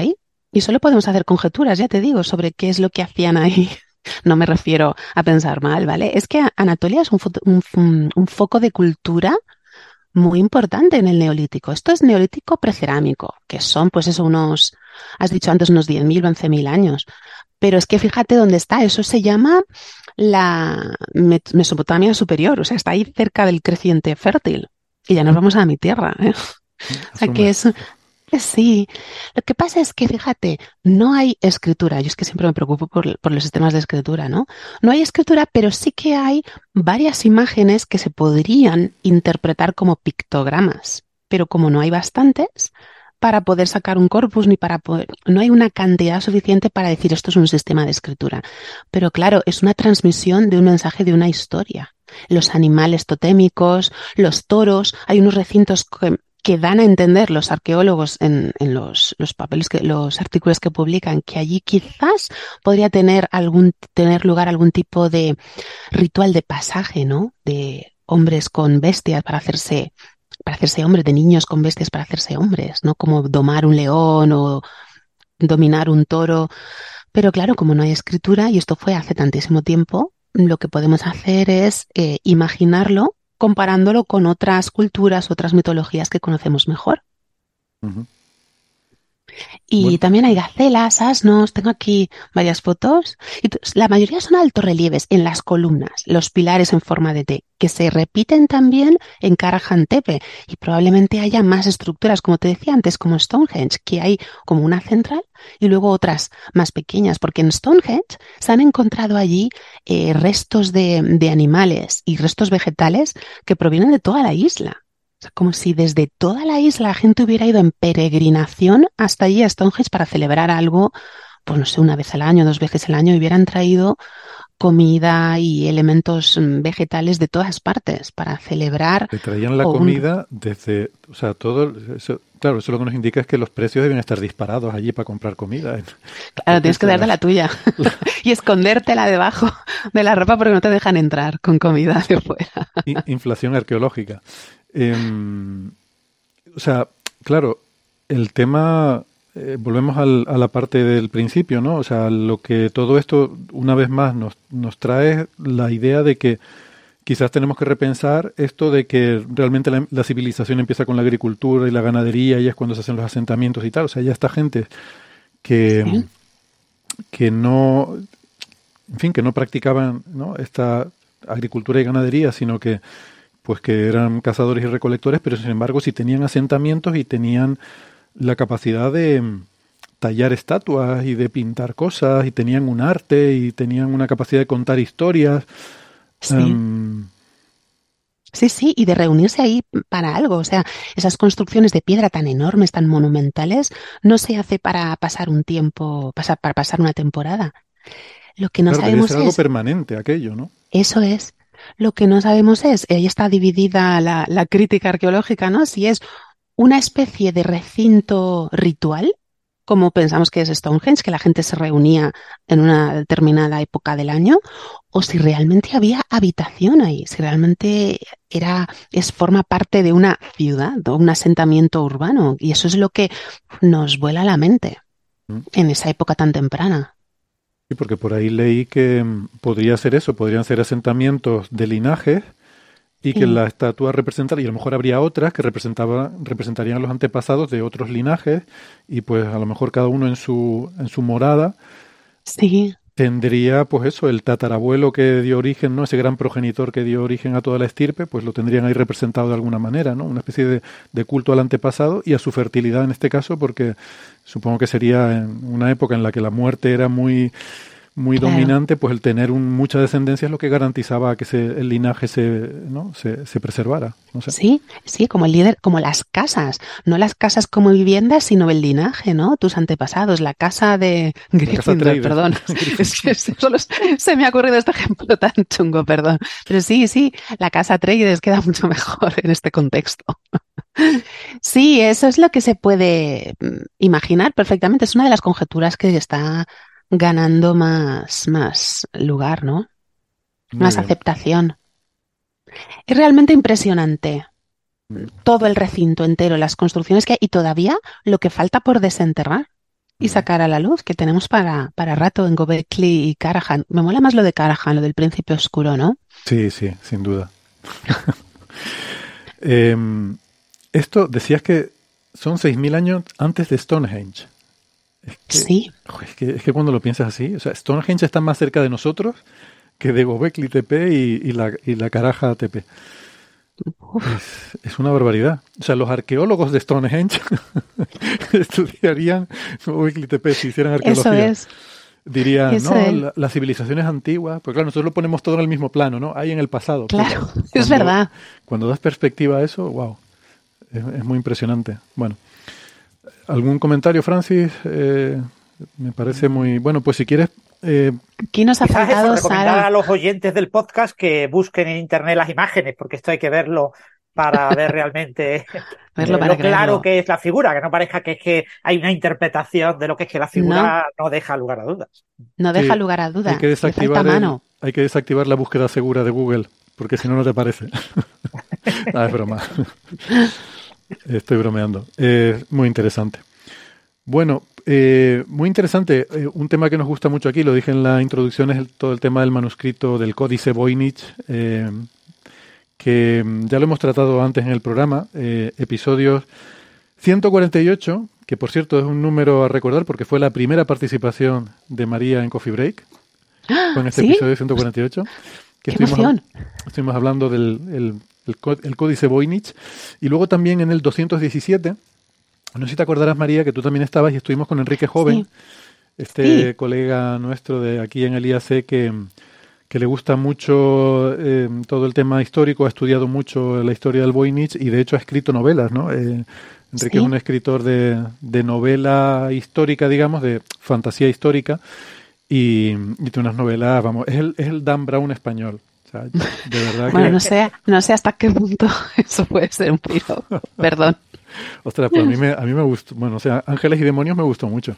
[SPEAKER 6] Y solo podemos hacer conjeturas, ya te digo, sobre qué es lo que hacían ahí. No me refiero a pensar mal, ¿vale? Es que Anatolia es un, fo- un, un- un foco de cultura muy importante en el Neolítico. Esto es Neolítico precerámico, que son, pues eso, unos, has dicho antes, unos diez mil o once mil años. Pero es que fíjate dónde está. Eso se llama la Met- Mesopotamia Superior, o sea, está ahí cerca del creciente fértil. Y ya nos vamos a mi tierra, ¿eh? O sea, que
[SPEAKER 5] Asume.
[SPEAKER 6] es, que sí. Lo que pasa es que, fíjate, no hay escritura. Yo es que siempre me preocupo por, por los sistemas de escritura, ¿no? No hay escritura, pero sí que hay varias imágenes que se podrían interpretar como pictogramas. Pero como no hay bastantes para poder sacar un corpus, ni para poder, no hay una cantidad suficiente para decir esto es un sistema de escritura. Pero claro, es una transmisión de un mensaje de una historia. Los animales totémicos, los toros, hay unos recintos que que dan a entender los arqueólogos en, en los, los papeles que, los artículos que publican, que allí quizás podría tener algún, tener lugar algún tipo de ritual de pasaje, ¿no? De hombres con bestias para hacerse, para hacerse hombres, de niños con bestias para hacerse hombres, ¿no? Como domar un león o dominar un toro. Pero claro, como no hay escritura, y esto fue hace tantísimo tiempo, lo que podemos hacer es eh, imaginarlo comparándolo con otras culturas, otras mitologías que conocemos mejor.
[SPEAKER 5] Ujú.
[SPEAKER 6] Y
[SPEAKER 5] Bueno,
[SPEAKER 6] también hay gacelas, asnos, tengo aquí varias fotos. Y t- la mayoría son altorrelieves en las columnas, los pilares en forma de T, que se repiten también en Karahan Tepe. Y probablemente haya más estructuras, como te decía antes, como Stonehenge, que hay como una central y luego otras más pequeñas, porque en Stonehenge se han encontrado allí eh, restos de, de animales y restos vegetales que provienen de toda la isla. O sea, como si desde toda la isla la gente hubiera ido en peregrinación hasta allí a Stonehenge para celebrar algo, pues no sé, una vez al año, dos veces al año, y hubieran traído comida y elementos mm, vegetales de todas partes para celebrar
[SPEAKER 5] le traían la
[SPEAKER 6] o un...
[SPEAKER 5] comida desde, o sea, todo, eso, claro, eso lo que nos indica es que los precios deben estar disparados allí para comprar comida.
[SPEAKER 6] Claro, tienes que
[SPEAKER 5] Entonces,
[SPEAKER 6] darte
[SPEAKER 5] la,
[SPEAKER 6] la tuya y escondértela debajo de la ropa porque no te dejan entrar con comida de fuera.
[SPEAKER 5] in- inflación arqueológica. Em, o sea, claro, el tema, eh, volvemos al- a la parte del principio, ¿no? O sea, lo que todo esto, una vez más, nos, nos trae la idea de que quizás tenemos que repensar esto de que realmente la, la civilización empieza con la agricultura y la ganadería y es cuando se hacen los asentamientos y tal. O sea, ya esta gente que,
[SPEAKER 6] Sí,
[SPEAKER 5] que no, en fin, que no practicaban, ¿no?, esta agricultura y ganadería, sino que pues que eran cazadores y recolectores, pero sin embargo sí tenían asentamientos y tenían la capacidad de mm, tallar estatuas y de pintar cosas y tenían un arte y tenían una capacidad de contar historias.
[SPEAKER 6] sí.
[SPEAKER 5] Em,
[SPEAKER 6] Sí, sí, y de reunirse ahí para algo. O sea, esas construcciones de piedra tan enormes, tan monumentales, no se hace para pasar un tiempo, pasar, para pasar una temporada. Lo que no
[SPEAKER 5] claro, debía ser
[SPEAKER 6] sabemos
[SPEAKER 5] algo
[SPEAKER 6] es,
[SPEAKER 5] permanente aquello, ¿no?
[SPEAKER 6] eso es, lo que no sabemos es, ahí está dividida la, la crítica arqueológica, ¿no? Si es una especie de recinto ritual, como pensamos que es Stonehenge, que la gente se reunía en una determinada época del año, o si realmente había habitación ahí, si realmente era, es, forma parte de una ciudad o un asentamiento urbano. Y eso es lo que nos vuela la mente
[SPEAKER 5] Mm.
[SPEAKER 6] en esa época tan temprana.
[SPEAKER 5] Sí, porque por ahí leí que mm, podría ser eso, podrían ser asentamientos de linajes y que
[SPEAKER 6] Sí,
[SPEAKER 5] la estatua representara, y a lo mejor habría otras que representaba, representarían a los antepasados de otros linajes, y pues a lo mejor cada uno en su, en su morada
[SPEAKER 6] sí,
[SPEAKER 5] tendría, pues eso, el tatarabuelo que dio origen, ¿no? Ese gran progenitor que dio origen a toda la estirpe, pues lo tendrían ahí representado de alguna manera, ¿no? Una especie de, de culto al antepasado y a su fertilidad en este caso, porque supongo que sería en una época en la que la muerte era muy muy
[SPEAKER 6] claro.
[SPEAKER 5] dominante, pues el tener un, mucha descendencia es lo que garantizaba que se, el linaje se, ¿no?, se, se preservara. No sé.
[SPEAKER 6] Sí, sí, como el líder, como las casas, no las casas como viviendas, sino el linaje, ¿no? Tus antepasados, la casa de
[SPEAKER 5] La casa
[SPEAKER 6] Gryffindor,
[SPEAKER 5] Trader.
[SPEAKER 6] perdón. Es que solo se me ha ocurrido este ejemplo tan chungo, perdón. Pero sí, sí, la casa Atreides queda mucho mejor en este contexto. Sí, eso es lo que se puede mm, imaginar perfectamente. Es una de las conjeturas que está ganando más, más lugar, ¿no?
[SPEAKER 5] Muy
[SPEAKER 6] Más
[SPEAKER 5] bien.
[SPEAKER 6] aceptación. Es realmente impresionante todo el recinto entero, las construcciones que hay y todavía lo que falta por desenterrar. y sacar a la luz, que tenemos para, para rato en Gobekli y Karajan. Me mola más lo de Karajan, lo del Príncipe Oscuro, ¿no?
[SPEAKER 5] Sí, sí, sin duda. eh, esto, decías que son seis mil años antes de Stonehenge. Es que,
[SPEAKER 6] sí.
[SPEAKER 5] Es que, es que cuando lo piensas así, o sea, Stonehenge está más cerca de nosotros que de Gobekli Tepe y, y, la, y la Karaja Tepe. Es, es una barbaridad. O sea, los arqueólogos de Stonehenge estudiarían Gobekli Tepe si hicieran arqueología.
[SPEAKER 6] Eso es.
[SPEAKER 5] Dirían,
[SPEAKER 6] Eso
[SPEAKER 5] no,
[SPEAKER 6] es.
[SPEAKER 5] la, las civilizaciones antiguas, pues claro, nosotros lo ponemos todo en el mismo plano, ¿no? Ahí en el pasado.
[SPEAKER 6] Claro,
[SPEAKER 5] cuando,
[SPEAKER 6] es verdad.
[SPEAKER 5] Cuando das perspectiva a eso, wow, es, es muy impresionante. Bueno, ¿algún comentario, Francis? Eh, me parece muy... Bueno, pues si quieres... Eh,
[SPEAKER 6] Aquí nos ha
[SPEAKER 4] Quizás
[SPEAKER 6] faltado,
[SPEAKER 4] eso, recomendar
[SPEAKER 6] Sara.
[SPEAKER 4] a los oyentes del podcast que busquen en internet las imágenes, porque esto hay que verlo para ver realmente
[SPEAKER 6] Verlo
[SPEAKER 4] eh,
[SPEAKER 6] para
[SPEAKER 4] lo claro
[SPEAKER 6] creerlo.
[SPEAKER 4] que es la figura, que no parezca que es que hay una interpretación de lo que es que la figura no, no deja lugar a dudas.
[SPEAKER 6] No deja
[SPEAKER 5] sí,
[SPEAKER 6] lugar a duda.
[SPEAKER 5] hay que
[SPEAKER 6] Le falta
[SPEAKER 5] desactivar el-
[SPEAKER 6] mano.
[SPEAKER 5] hay que desactivar la búsqueda segura de Google, porque si no, no te aparece. Ah, es broma. Estoy bromeando. Eh, muy interesante. Bueno, eh, muy interesante. Eh, un tema que nos gusta mucho aquí, lo dije en la introducción, es el- todo el tema del manuscrito del Códice Voynich, eh, que mm, ya lo hemos tratado antes en el programa, eh, episodios ciento cuarenta y ocho, que por cierto es un número a recordar porque fue la primera participación de María en Coffee Break, fue en este
[SPEAKER 6] ¿Sí?
[SPEAKER 5] episodio ciento cuarenta y ocho. Que
[SPEAKER 6] ¡Qué
[SPEAKER 5] estuvimos,
[SPEAKER 6] emoción!
[SPEAKER 5] estuvimos hablando del el, el, có- el Códice Voynich, y luego también en el doscientos diecisiete, no sé si te acordarás, María, que tú también estabas y estuvimos con Enrique Joven,
[SPEAKER 6] Sí.
[SPEAKER 5] este
[SPEAKER 6] Sí.
[SPEAKER 5] colega nuestro de aquí en el I A C que, que le gusta mucho eh, todo el tema histórico, ha estudiado mucho la historia del Voynich y de hecho ha escrito novelas, ¿no? Eh, Enrique
[SPEAKER 6] Sí.
[SPEAKER 5] es un escritor de, de novela histórica, digamos, de fantasía histórica, y, y tiene unas novelas, vamos, es el, es el Dan Brown español. O sea, de verdad
[SPEAKER 6] Bueno,
[SPEAKER 5] que...
[SPEAKER 6] no sé, no sé hasta qué punto eso puede ser un piropo. Perdón.
[SPEAKER 5] Ostras, pues a mí me, a mí me gustó, bueno, o sea, Ángeles y Demonios me gustó mucho.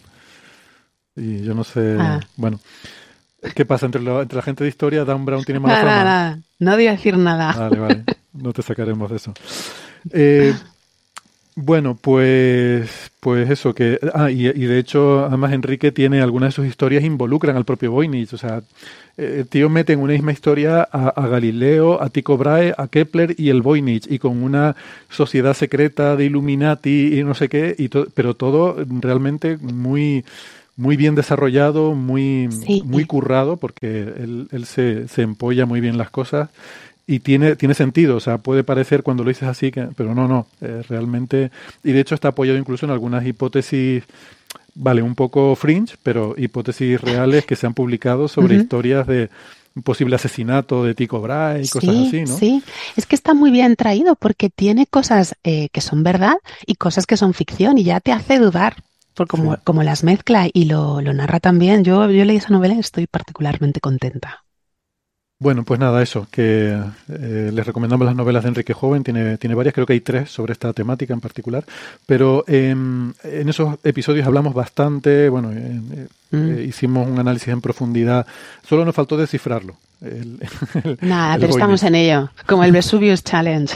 [SPEAKER 5] Y yo no sé,
[SPEAKER 6] Ah.
[SPEAKER 5] bueno, ¿qué pasa entre, lo- entre la gente de historia? Dan Brown tiene mala
[SPEAKER 6] Nada,
[SPEAKER 5] fama.
[SPEAKER 6] nada, nada. No voy a decir nada.
[SPEAKER 5] Vale, vale, no te sacaremos de eso. Eh, bueno, pues, pues eso que, ah, y, y de hecho, además Enrique tiene algunas de sus historias involucran al propio Voynich, o sea, eh, el tío mete en una misma historia a, a Galileo, a Tycho Brahe, a Kepler y el Voynich, y con una sociedad secreta de Illuminati y no sé qué, y to- pero todo realmente muy, muy bien desarrollado, muy,
[SPEAKER 6] Sí.
[SPEAKER 5] muy currado, porque él, él se, se empolla muy bien las cosas. Y tiene, tiene sentido, o sea, puede parecer cuando lo dices así, que, pero no, no, eh, realmente, y de hecho está apoyado incluso en algunas hipótesis, vale, un poco fringe, pero hipótesis reales que se han publicado sobre
[SPEAKER 6] Ujú.
[SPEAKER 5] historias de un posible asesinato de Tycho Brahe y cosas
[SPEAKER 6] Sí,
[SPEAKER 5] así, ¿no?
[SPEAKER 6] sí. Es que está muy bien traído porque tiene cosas eh, que son verdad y cosas que son ficción y ya te hace dudar. Por como,
[SPEAKER 5] Sí.
[SPEAKER 6] como las mezcla y lo, lo narra también. Yo, yo leí esa novela y estoy particularmente contenta.
[SPEAKER 5] Bueno, pues nada, eso, que eh, les recomendamos las novelas de Enrique Joven, tiene, tiene varias, creo que hay tres sobre esta temática en particular, pero eh, en esos episodios hablamos bastante, bueno, eh, eh,
[SPEAKER 6] Mm.
[SPEAKER 5] eh, hicimos un análisis en profundidad, solo nos faltó descifrarlo. El, el-
[SPEAKER 6] Nada,
[SPEAKER 5] el
[SPEAKER 6] pero estamos
[SPEAKER 5] Voynich.
[SPEAKER 6] en ello. Como el Vesuvius Challenge.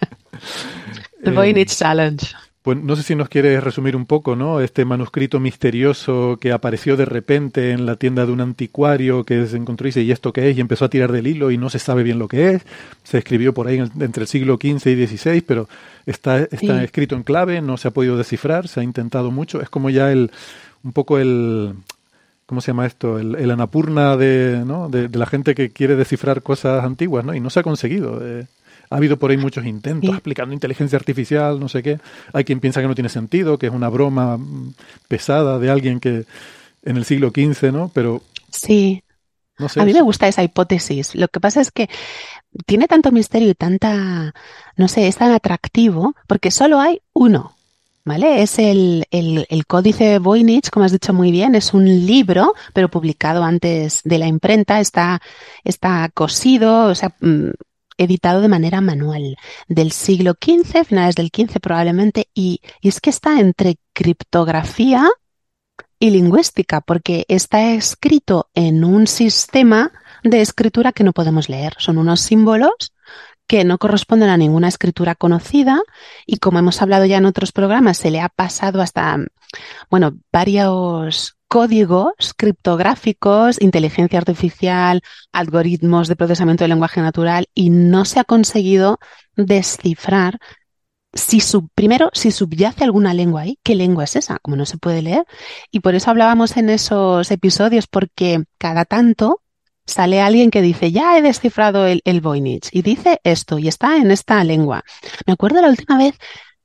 [SPEAKER 6] The
[SPEAKER 5] Eh,
[SPEAKER 6] Voynich Challenge.
[SPEAKER 5] Pues no sé si nos quieres resumir un poco, ¿no? Este manuscrito misterioso que apareció de repente en la tienda de un anticuario que se encontró y dice, ¿y esto qué es? Y empezó a tirar del hilo y no se sabe bien lo que es. Se escribió por ahí en el- entre el siglo quince y dieciséis, pero está, está
[SPEAKER 6] Sí.
[SPEAKER 5] escrito en clave, no se ha podido descifrar, se ha intentado mucho. Es como ya el, un poco el, ¿cómo se llama esto? El, el anapurna de, ¿no? de, de la gente que quiere descifrar cosas antiguas, ¿no? Y no se ha conseguido. eh. Ha habido por ahí muchos intentos
[SPEAKER 6] Sí.
[SPEAKER 5] explicando inteligencia artificial, no sé qué. Hay quien piensa que no tiene sentido, que es una broma mm, pesada de alguien que en el siglo quince, ¿no? Pero
[SPEAKER 6] Sí.
[SPEAKER 5] no sé.
[SPEAKER 6] A mí
[SPEAKER 5] es-
[SPEAKER 6] me gusta esa hipótesis. Lo que pasa es que tiene tanto misterio y tanta, no sé, es tan atractivo porque solo hay uno, ¿vale? Es el, el, el Códice Voynich, como has dicho muy bien, es un libro, pero publicado antes de la imprenta, está, está cosido, o sea, mm, editado de manera manual, del siglo quince, finales del quince probablemente, y, y es que está entre criptografía y lingüística, porque está escrito en un sistema de escritura que no podemos leer. Son unos símbolos que no corresponden a ninguna escritura conocida y, como hemos hablado ya en otros programas, se le ha pasado hasta, bueno, varios códigos criptográficos, inteligencia artificial, algoritmos de procesamiento del lenguaje natural, y no se ha conseguido descifrar si sub, primero, si subyace alguna lengua ahí. ¿Qué lengua es esa? Como no se puede leer. Y por eso hablábamos en esos episodios, porque cada tanto sale alguien que dice, ya he descifrado el, el Voynich y dice esto y está en esta lengua. Me acuerdo la última vez,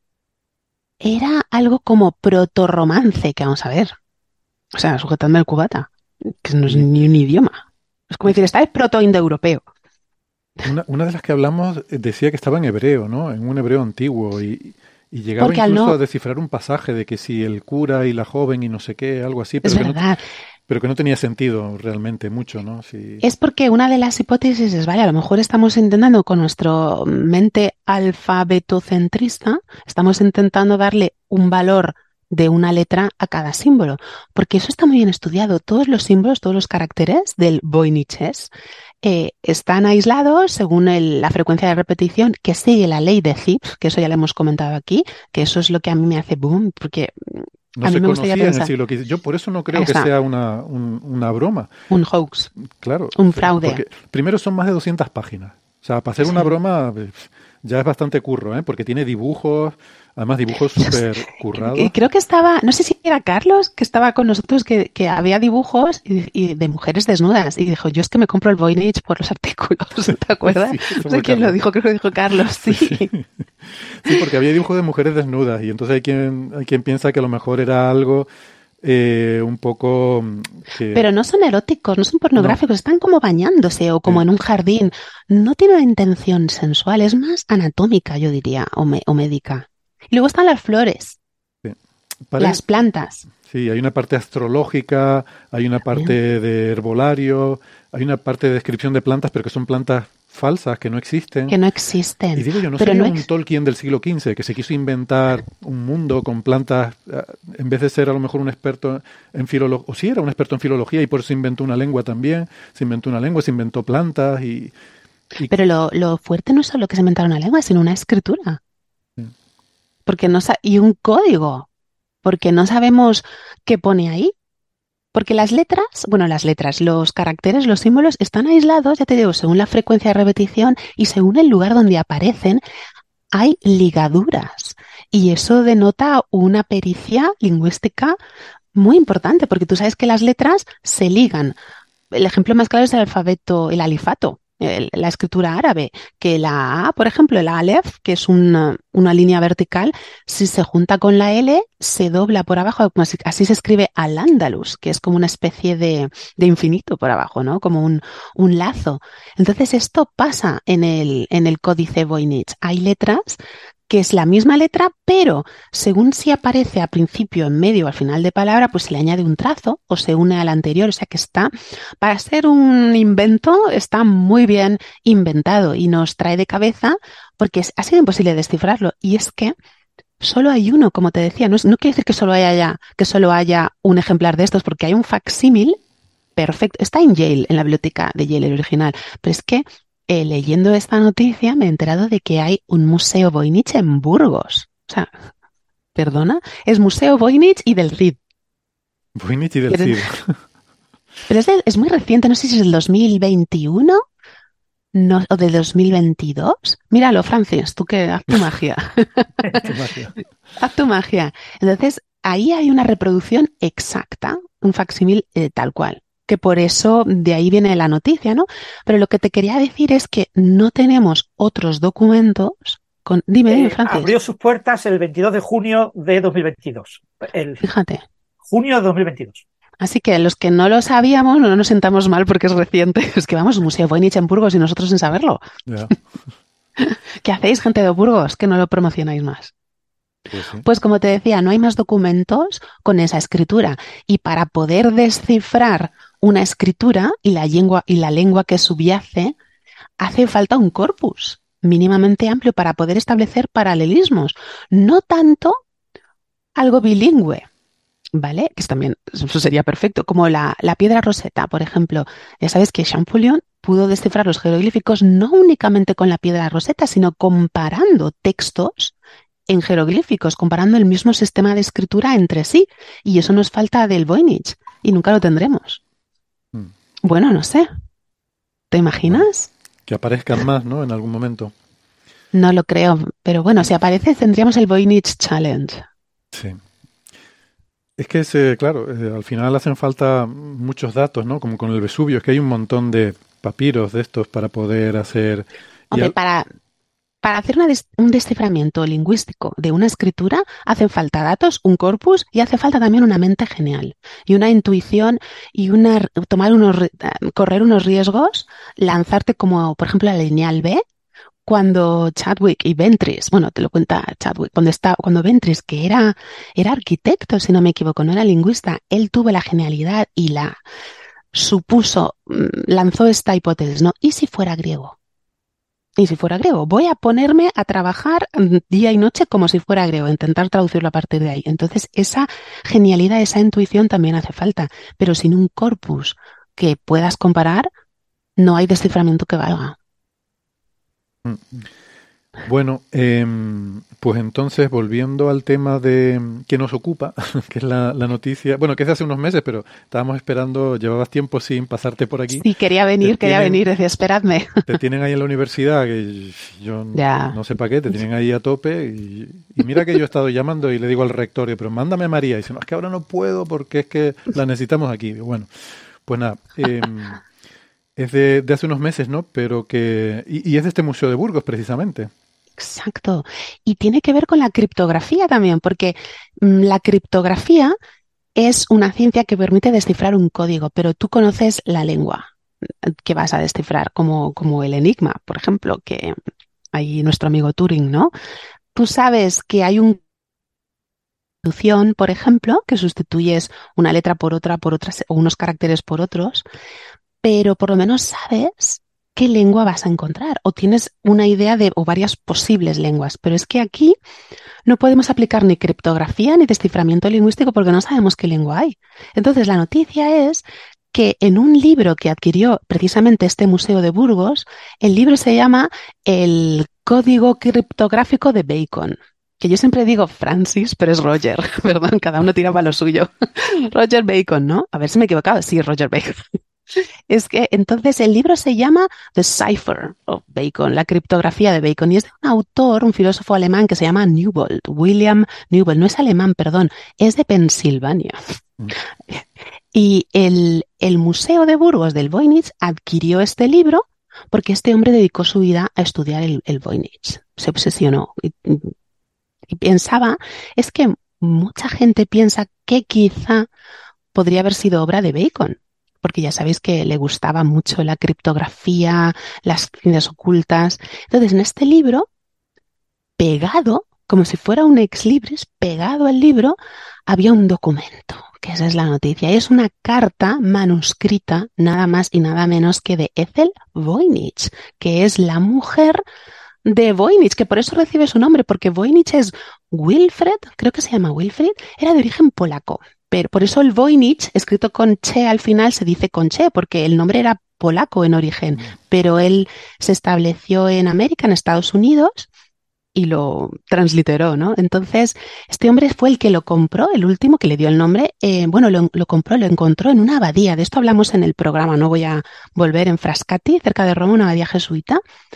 [SPEAKER 6] era algo como protorromance, que vamos a ver. O sea, sujetadme el cubata, que no es ni un idioma. Es como decir, esta es proto-indoeuropeo.
[SPEAKER 5] Una, una de las que hablamos decía que estaba en hebreo, ¿no? En un hebreo antiguo, y, y llegaba
[SPEAKER 6] Porque al
[SPEAKER 5] incluso
[SPEAKER 6] no-
[SPEAKER 5] a descifrar un pasaje de que si el cura y la joven y no sé qué, algo así,
[SPEAKER 6] Es
[SPEAKER 5] pero que no,
[SPEAKER 6] verdad.
[SPEAKER 5] pero que no tenía sentido realmente mucho, ¿no? Si,
[SPEAKER 6] Es porque una de las hipótesis es, vale, a lo mejor estamos intentando con nuestra mente alfabetocentrista, estamos intentando darle un valor de una letra a cada símbolo, porque eso está muy bien estudiado. Todos los símbolos, todos los caracteres del voyniches eh, están aislados según el- la frecuencia de repetición, que sigue la ley de Zipf, que eso ya lo hemos comentado aquí, que eso es lo que a mí me hace boom, porque
[SPEAKER 5] no
[SPEAKER 6] a mí
[SPEAKER 5] se
[SPEAKER 6] me
[SPEAKER 5] conocía
[SPEAKER 6] gustaría
[SPEAKER 5] en el
[SPEAKER 6] pensar,
[SPEAKER 5] siglo quince. Yo por eso no creo
[SPEAKER 6] ahí
[SPEAKER 5] que
[SPEAKER 6] está,
[SPEAKER 5] sea una, un- una broma,
[SPEAKER 6] un hoax,
[SPEAKER 5] claro.
[SPEAKER 6] un
[SPEAKER 5] o sea,
[SPEAKER 6] fraude.
[SPEAKER 5] porque primero son más de doscientas páginas. O sea, para hacer una
[SPEAKER 6] Sí.
[SPEAKER 5] broma eh, ya es bastante curro, ¿eh? Porque tiene dibujos, además dibujos súper
[SPEAKER 6] Y
[SPEAKER 5] currados.
[SPEAKER 6] creo que estaba, no sé si era Carlos, que estaba con nosotros, que, que había dibujos y, y de mujeres desnudas. Y dijo, yo es que me compro el Voynich por los artículos, ¿te acuerdas?
[SPEAKER 5] Sí, eso
[SPEAKER 6] No
[SPEAKER 5] fue
[SPEAKER 6] sé quién lo
[SPEAKER 5] Carlos.
[SPEAKER 6] dijo, creo que lo dijo Carlos, sí.
[SPEAKER 5] Sí, porque había dibujos de mujeres desnudas y entonces hay quien, hay quien piensa que a lo mejor era algo eh, un poco mm, que
[SPEAKER 6] Pero no son eróticos, no son pornográficos, están como bañándose o como
[SPEAKER 5] sí,
[SPEAKER 6] en un jardín. No tiene una intención sensual, es más anatómica, yo diría, o, me- o médica. Y luego están las flores,
[SPEAKER 5] sí. Pare-
[SPEAKER 6] las plantas.
[SPEAKER 5] sí, hay una parte astrológica, hay una parte de herbolario, hay una parte de descripción de plantas, pero que son plantas falsas, que no existen.
[SPEAKER 6] Que no
[SPEAKER 5] Y
[SPEAKER 6] existen.
[SPEAKER 5] digo yo, ¿no
[SPEAKER 6] Pero
[SPEAKER 5] sería
[SPEAKER 6] no
[SPEAKER 5] un
[SPEAKER 6] ex-
[SPEAKER 5] Tolkien del siglo quince que se quiso inventar un mundo con plantas, eh, en vez de ser a lo mejor un experto en filología, o sí era un experto en filología y por eso inventó una lengua también, se inventó una lengua, se inventó plantas y, y
[SPEAKER 6] Pero lo, lo fuerte no es solo que se inventaron una lengua, sino una escritura.
[SPEAKER 5] Sí.
[SPEAKER 6] Porque no sa- y un código, porque no sabemos qué pone ahí. Porque las letras, bueno, las letras, los caracteres, los símbolos están aislados, ya te digo, según la frecuencia de repetición y según el lugar donde aparecen, hay ligaduras. Y eso denota una pericia lingüística muy importante, porque tú sabes que las letras se ligan. El ejemplo más claro es el alfabeto, el alifato, el- la escritura árabe, que la A, por ejemplo, el Aleph, que es una, una línea vertical, si se junta con la L, se dobla por abajo, como si- así se escribe al-Ándalus, que es como una especie de, de infinito por abajo, ¿no? Como un, un lazo. Entonces, esto pasa en el, en el códice Voynich. Hay letras que es la misma letra, pero según si aparece a principio, en medio o al final de palabra, pues se le añade un trazo o se une al anterior. O sea que está, para ser un invento, está muy bien inventado y nos trae de cabeza porque es- ha sido imposible descifrarlo. Y es que solo hay uno, como te decía, no, es- no quiere decir que solo haya, que solo haya un ejemplar de estos, porque hay un facsímil perfecto. Está en Yale, en la biblioteca de Yale, el original. Pero es que eh, leyendo esta noticia me he enterado de que hay un museo Voynich en Burgos. O sea, perdona, es Museo Voynich y del Cid.
[SPEAKER 5] Voynich y del
[SPEAKER 6] ¿Quieres-
[SPEAKER 5] Cid.
[SPEAKER 6] Pero es, del- es muy reciente, no sé si es del dos mil veintiuno no, o del dos mil veintidós. Míralo, Francis, tú que haz tu magia.
[SPEAKER 5] Qué magia.
[SPEAKER 6] Haz tu magia. Entonces, ahí hay una reproducción exacta, un facsímil eh, tal cual. Que por eso de ahí viene la noticia, ¿no? Pero lo que te quería decir es que no tenemos otros documentos con... Dime, dime,
[SPEAKER 4] Eh,
[SPEAKER 6] Francis.
[SPEAKER 4] abrió sus puertas el veintidós de junio de dos mil veintidós. El
[SPEAKER 6] Fíjate.
[SPEAKER 4] junio de dos mil veintidós.
[SPEAKER 6] Así que los que no lo sabíamos, no nos sentamos mal porque es reciente. Es que vamos, Museo Voynich en Burgos y nosotros sin saberlo.
[SPEAKER 5] Ya,
[SPEAKER 6] ¿Qué hacéis, gente de Burgos? Que no lo promocionáis más.
[SPEAKER 5] pues sí.
[SPEAKER 6] Pues como te decía, no hay más documentos con esa escritura. Y para poder descifrar una escritura y la lengua, y la lengua que subyace, hace falta un corpus mínimamente amplio para poder establecer paralelismos. No tanto algo bilingüe, ¿vale? Que es también, eso sería perfecto, como la, la piedra roseta, por ejemplo. Ya sabes que Champollion pudo descifrar los jeroglíficos no únicamente con la piedra roseta, sino comparando textos en jeroglíficos, comparando el mismo sistema de escritura entre sí. Y eso nos falta del Voynich y nunca lo tendremos.
[SPEAKER 5] Mm.
[SPEAKER 6] Bueno, no sé. ¿Te imaginas?
[SPEAKER 5] Que aparezcan más, ¿no? En algún momento.
[SPEAKER 6] No lo creo, pero bueno, si aparece tendríamos el Voynich Challenge.
[SPEAKER 5] Sí. Es que, ese, claro, eh, al final hacen falta muchos datos, ¿no? Como con el Vesubio, es que hay un montón de papiros de estos para poder hacer...
[SPEAKER 6] Hombre,
[SPEAKER 5] al...
[SPEAKER 6] para, para hacer una des, un desciframiento lingüístico de una escritura hacen falta datos, un corpus y hace falta también una mente genial y una intuición y una tomar unos correr unos riesgos, lanzarte como, por ejemplo, la lineal B. Cuando Chadwick y Ventris, bueno, te lo cuenta Chadwick, cuando está, cuando Ventris, que era, era arquitecto, si no me equivoco, no era lingüista, él tuvo la genialidad y la supuso, lanzó esta hipótesis, ¿no? ¿Y si fuera griego? ¿Y si fuera griego? Voy a ponerme a trabajar día y noche como si fuera griego, intentar traducirlo a partir de ahí. Entonces, esa genialidad, esa intuición también hace falta, pero sin un corpus que puedas comparar, no hay desciframiento que valga.
[SPEAKER 5] Bueno, eh, pues entonces volviendo al tema de que nos ocupa, que es la, la noticia, bueno, que es de hace unos meses, pero estábamos esperando, llevabas tiempo sin pasarte por aquí.
[SPEAKER 6] Sí, quería venir,
[SPEAKER 5] te
[SPEAKER 6] quería
[SPEAKER 5] tienen,
[SPEAKER 6] venir, decía, esperadme.
[SPEAKER 5] Te tienen ahí en la universidad, que yo
[SPEAKER 6] ya.
[SPEAKER 5] no sé para qué, te tienen ahí a tope, y, y mira que yo he estado llamando y le digo al rector, pero mándame a María, y dice, no, es que ahora no puedo porque es que la necesitamos aquí. Bueno, pues nada, eh, es de, de hace unos meses, ¿no? Pero que y, y es de este Museo de Burgos, precisamente.
[SPEAKER 6] Exacto. Y tiene que ver con la criptografía también, porque mmm, la criptografía es una ciencia que permite descifrar un código, pero tú conoces la lengua que vas a descifrar, como, como el enigma, por ejemplo, que hay nuestro amigo Turing, ¿no? Tú sabes que hay un sustitución, por ejemplo, que sustituyes una letra por otra, por otras, o unos caracteres por otros, pero por lo menos sabes qué lengua vas a encontrar o tienes una idea de o varias posibles lenguas. Pero es que aquí no podemos aplicar ni criptografía ni desciframiento lingüístico porque no sabemos qué lengua hay. Entonces la noticia es que en un libro que adquirió precisamente este Museo de Burgos, el libro se llama El Código Criptográfico de Bacon. Que yo siempre digo Francis, pero es Roger, perdón, cada uno tira para lo suyo. Roger Bacon, ¿no? A ver si me he equivocado. Sí, Roger Bacon. Es que entonces el libro se llama The Cipher of Bacon, la criptografía de Bacon, y es de un autor, un filósofo alemán que se llama Newbold, William Newbold, no es alemán, perdón, es de Pensilvania. Mm. Y el, el Museo de Burgos del Voynich adquirió este libro porque este hombre dedicó su vida a estudiar el, el Voynich, se obsesionó y, y pensaba, es que mucha gente piensa que quizá podría haber sido obra de Bacon, porque ya sabéis que le gustaba mucho la criptografía, las ciencias ocultas. Entonces, en este libro, pegado, como si fuera un ex libris, pegado al libro, había un documento, que esa es la noticia. Y es una carta manuscrita, nada más y nada menos que de Ethel Voynich, que es la mujer de Voynich, que por eso recibe su nombre, porque Voynich es Wilfred, creo que se llama Wilfrid, era de origen polaco. Pero por eso el Voynich, escrito con che al final, se dice con che, porque el nombre era polaco en origen, pero él se estableció en América, en Estados Unidos, y lo transliteró, ¿no? Entonces, este hombre fue el que lo compró, el último que le dio el nombre, eh, bueno, lo, lo compró, lo encontró en una abadía, de esto hablamos en el programa, no voy a volver, en Frascati, cerca de Roma, una abadía jesuita,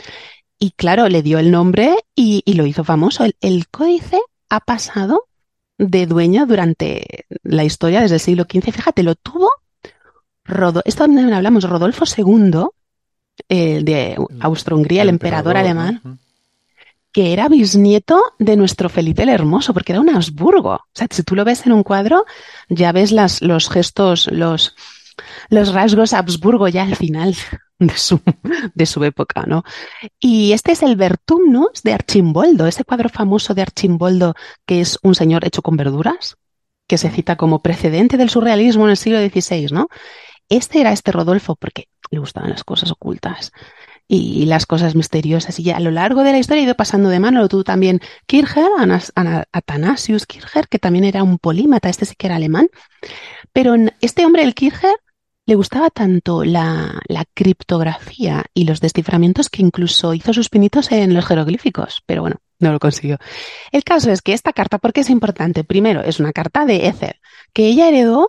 [SPEAKER 6] y claro, le dio el nombre y, y lo hizo famoso. El, el códice ha pasado de dueño durante la historia desde el siglo quince. Fíjate, lo tuvo Rodo, esto también hablamos, Rodolfo segundo, eh, de Austro-Hungría, el, el emperador, emperador alemán, ¿no? Que era bisnieto de nuestro Felipe el Hermoso, porque era un Habsburgo. O sea, si tú lo ves en un cuadro, ya ves las, los gestos, los, los rasgos Habsburgo ya al final de su, de su época, ¿no? Y este es el Vertumnus de Archimboldo, ese cuadro famoso de Archimboldo, que es un señor hecho con verduras, que se cita como precedente del surrealismo en el siglo dieciséis, ¿no? Este era este Rodolfo, porque le gustaban las cosas ocultas y las cosas misteriosas, y ya a lo largo de la historia ha ido pasando de mano. Lo tuvo también Kircher, Anas, Ana, Athanasius Kircher, que también era un polímata, este sí que era alemán, pero este hombre, el Kircher, le gustaba tanto la, la criptografía y los desciframientos que incluso hizo sus pinitos en los jeroglíficos, pero bueno, no lo consiguió. El caso es que esta carta, ¿por qué es importante? Primero, es una carta de Ethel, que ella heredó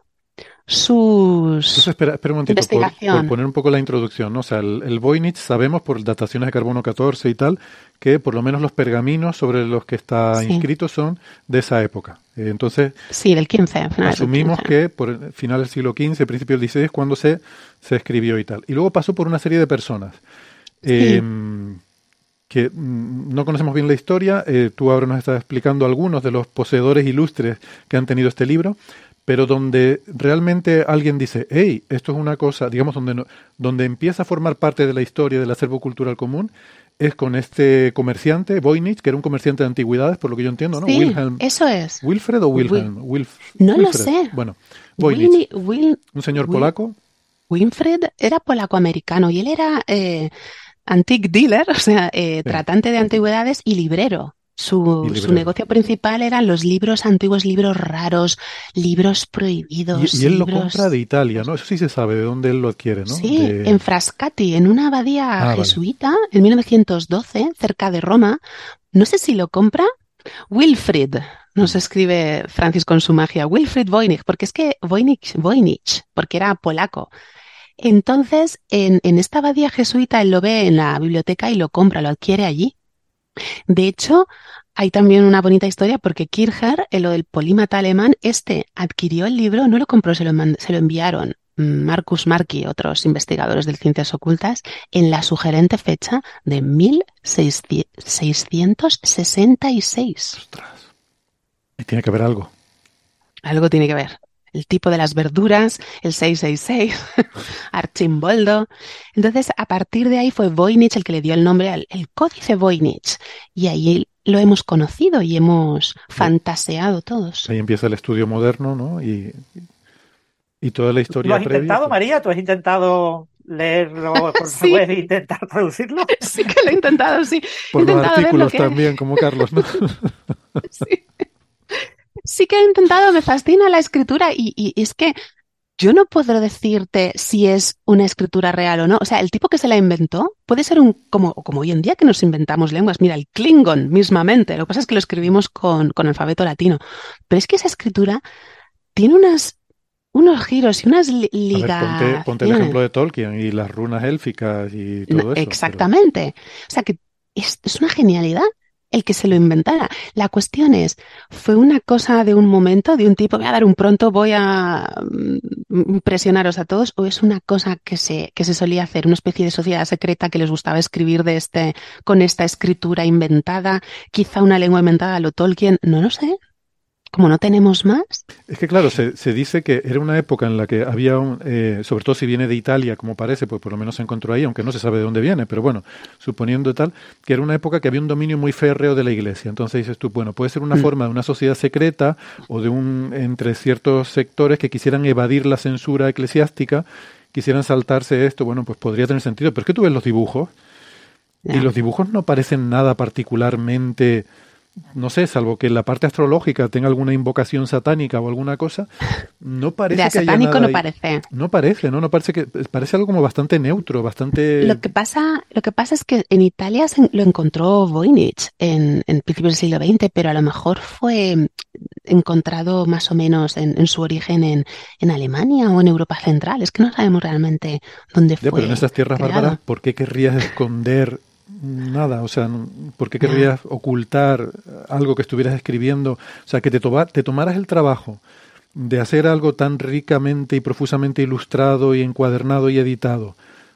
[SPEAKER 6] sus
[SPEAKER 5] Entonces, espera, espera un momentito, por,
[SPEAKER 6] investigación.
[SPEAKER 5] por poner un poco la introducción, ¿no? O sea, el, el Voynich sabemos por dataciones de carbono catorce y tal, que por lo menos los pergaminos sobre los que está
[SPEAKER 6] Sí.
[SPEAKER 5] inscrito son de esa época. Eh, entonces,
[SPEAKER 6] Sí, del quince, finales
[SPEAKER 5] asumimos
[SPEAKER 6] del quince.
[SPEAKER 5] que por el final del siglo quince, principio del dieciséis, cuando se, se escribió y tal. Y luego pasó por una serie de personas. Eh, que mm, no conocemos bien la historia. Eh, tú ahora nos estás explicando algunos de los poseedores ilustres que han tenido este libro, pero donde realmente alguien dice, hey, esto es una cosa, digamos, donde, no- donde empieza a formar parte de la historia del acervo cultural común, es con este comerciante, Voynich, que era un comerciante de antigüedades, por lo que yo entiendo, ¿no?
[SPEAKER 6] Sí,
[SPEAKER 5] Wilhelm,
[SPEAKER 6] eso es.
[SPEAKER 5] ¿Wilfred o Wilhelm? Wilf-
[SPEAKER 6] No lo
[SPEAKER 5] Wilfred.
[SPEAKER 6] sé.
[SPEAKER 5] Bueno, Voynich,
[SPEAKER 6] Winnie- Will-
[SPEAKER 5] un señor
[SPEAKER 6] Will-
[SPEAKER 5] polaco.
[SPEAKER 6] Winfred era polaco-americano y él era eh, antique dealer, o sea, eh,
[SPEAKER 5] Sí.
[SPEAKER 6] tratante de antigüedades y librero. Su,
[SPEAKER 5] Y
[SPEAKER 6] su
[SPEAKER 5] librero.
[SPEAKER 6] negocio principal eran los libros antiguos, libros raros, libros
[SPEAKER 5] Y,
[SPEAKER 6] prohibidos,
[SPEAKER 5] y él lo
[SPEAKER 6] libros...
[SPEAKER 5] compra de Italia, ¿no? Eso sí se sabe de dónde él lo adquiere, ¿no?
[SPEAKER 6] Sí,
[SPEAKER 5] De-
[SPEAKER 6] en Frascati, en una abadía
[SPEAKER 5] Ah, vale.
[SPEAKER 6] jesuita, en mil novecientos doce, cerca de Roma. No sé si lo compra Wilfrid, no se escribe Francis con su magia, Wilfrid Voynich, porque es que Voynich, Voynich, porque era polaco. Entonces, en, en esta abadía jesuita, él lo ve en la biblioteca y lo compra, lo adquiere allí. De hecho, hay también una bonita historia porque Kircher, en lo del polímata alemán, este adquirió el libro, no lo compró, se lo, mand- se lo enviaron mm, Marcus Marchi y otros investigadores de ciencias ocultas en la sugerente fecha de mil seiscientos sesenta y seis.
[SPEAKER 5] Ostras. Y tiene que haber algo.
[SPEAKER 6] Algo tiene que ver. El tipo de las verduras, el seiscientos sesenta y seis, Archimboldo. Entonces, a partir de ahí fue Voynich el que le dio el nombre al el códice Voynich. Y ahí lo hemos conocido y hemos fantaseado todos.
[SPEAKER 5] Ahí empieza el estudio moderno, ¿no? Y, y toda la
[SPEAKER 4] ¿Tú
[SPEAKER 5] historia
[SPEAKER 4] lo has
[SPEAKER 5] previa.
[SPEAKER 4] intentado,
[SPEAKER 5] pues,
[SPEAKER 4] María? ¿Tú has intentado leerlo por
[SPEAKER 6] Sí.
[SPEAKER 4] la web e intentar traducirlo?
[SPEAKER 6] Sí que lo he intentado, sí.
[SPEAKER 5] por
[SPEAKER 6] He
[SPEAKER 5] los
[SPEAKER 6] intentado ver lo
[SPEAKER 5] artículos
[SPEAKER 6] que-
[SPEAKER 5] también, como Carlos, ¿no?
[SPEAKER 6] Sí. Sí que he intentado, me fascina la escritura y, y- y es que yo no puedo decirte si es una escritura real o no. O sea, el tipo que se la inventó puede ser un, como, como hoy en día que nos inventamos lenguas. Mira, el Klingon mismamente. Lo que pasa es que lo escribimos con, con alfabeto latino. Pero es que esa escritura tiene unas, unos giros y unas li-
[SPEAKER 5] A ver, ponte,
[SPEAKER 6] ligaciones.
[SPEAKER 5] ponte el ejemplo de Tolkien y las runas élficas y todo
[SPEAKER 6] No,
[SPEAKER 5] eso.
[SPEAKER 6] exactamente. O sea que es, es una genialidad el que se lo inventara. La cuestión es, ¿fue una cosa de un momento, de un tipo, voy a dar un pronto, voy a mm, impresionaros a todos, o es una cosa que se, que se solía hacer, una especie de sociedad secreta que les gustaba escribir de este, con esta escritura inventada, quizá una lengua inventada a lo Tolkien, no lo sé. Como no tenemos más,
[SPEAKER 5] Pero es que claro, se, se dice que era una época en la que había, un, eh, sobre todo si viene de Italia, como parece, pues por lo menos se encontró ahí, aunque no se sabe de dónde viene, pero bueno, suponiendo tal, que era una época que había un dominio muy férreo de la Iglesia. Entonces dices tú, bueno, puede ser una
[SPEAKER 6] Mm.
[SPEAKER 5] forma de una sociedad secreta o de un entre ciertos sectores que quisieran evadir la censura eclesiástica, quisieran saltarse esto, bueno, pues podría tener sentido. Pero es que tú ves los dibujos y
[SPEAKER 6] ya.
[SPEAKER 5] los dibujos no parecen nada particularmente, no sé, salvo que en la parte astrológica tenga alguna invocación satánica o alguna cosa, no parece
[SPEAKER 6] De
[SPEAKER 5] que haya
[SPEAKER 6] satánico
[SPEAKER 5] nada
[SPEAKER 6] no
[SPEAKER 5] ahí.
[SPEAKER 6] parece.
[SPEAKER 5] No parece, ¿no? No parece que parece algo como bastante neutro, bastante.
[SPEAKER 6] Lo que pasa, lo que pasa es que en Italia se lo encontró Voynich en, en principios del siglo veinte, pero a lo mejor fue encontrado más o menos en, en su origen en, en Alemania o en Europa Central. Es que no sabemos realmente dónde
[SPEAKER 5] Ya,
[SPEAKER 6] fue
[SPEAKER 5] pero en esas tierras
[SPEAKER 6] creado.
[SPEAKER 5] bárbaras, ¿por qué querrías esconder nada? O sea, no- ¿por qué querrías ocultar algo que estuvieras escribiendo? O sea, que te, toma- te tomaras el trabajo de hacer algo tan ricamente y profusamente ilustrado y encuadernado y editado.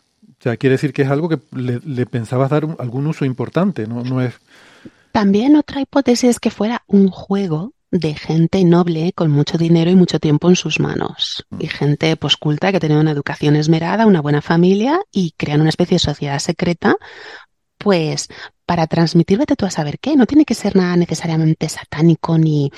[SPEAKER 5] O sea, quiere decir que es algo que le, le pensabas dar un- algún uso importante, ¿no? No es.
[SPEAKER 6] También otra hipótesis es que fuera un juego de gente noble con mucho dinero y mucho tiempo en sus manos. Y gente pues culta que tenía una educación esmerada, una buena familia y crean una especie de sociedad secreta, pues para transmitir, vete tú a saber qué. No tiene que ser nada necesariamente satánico ni,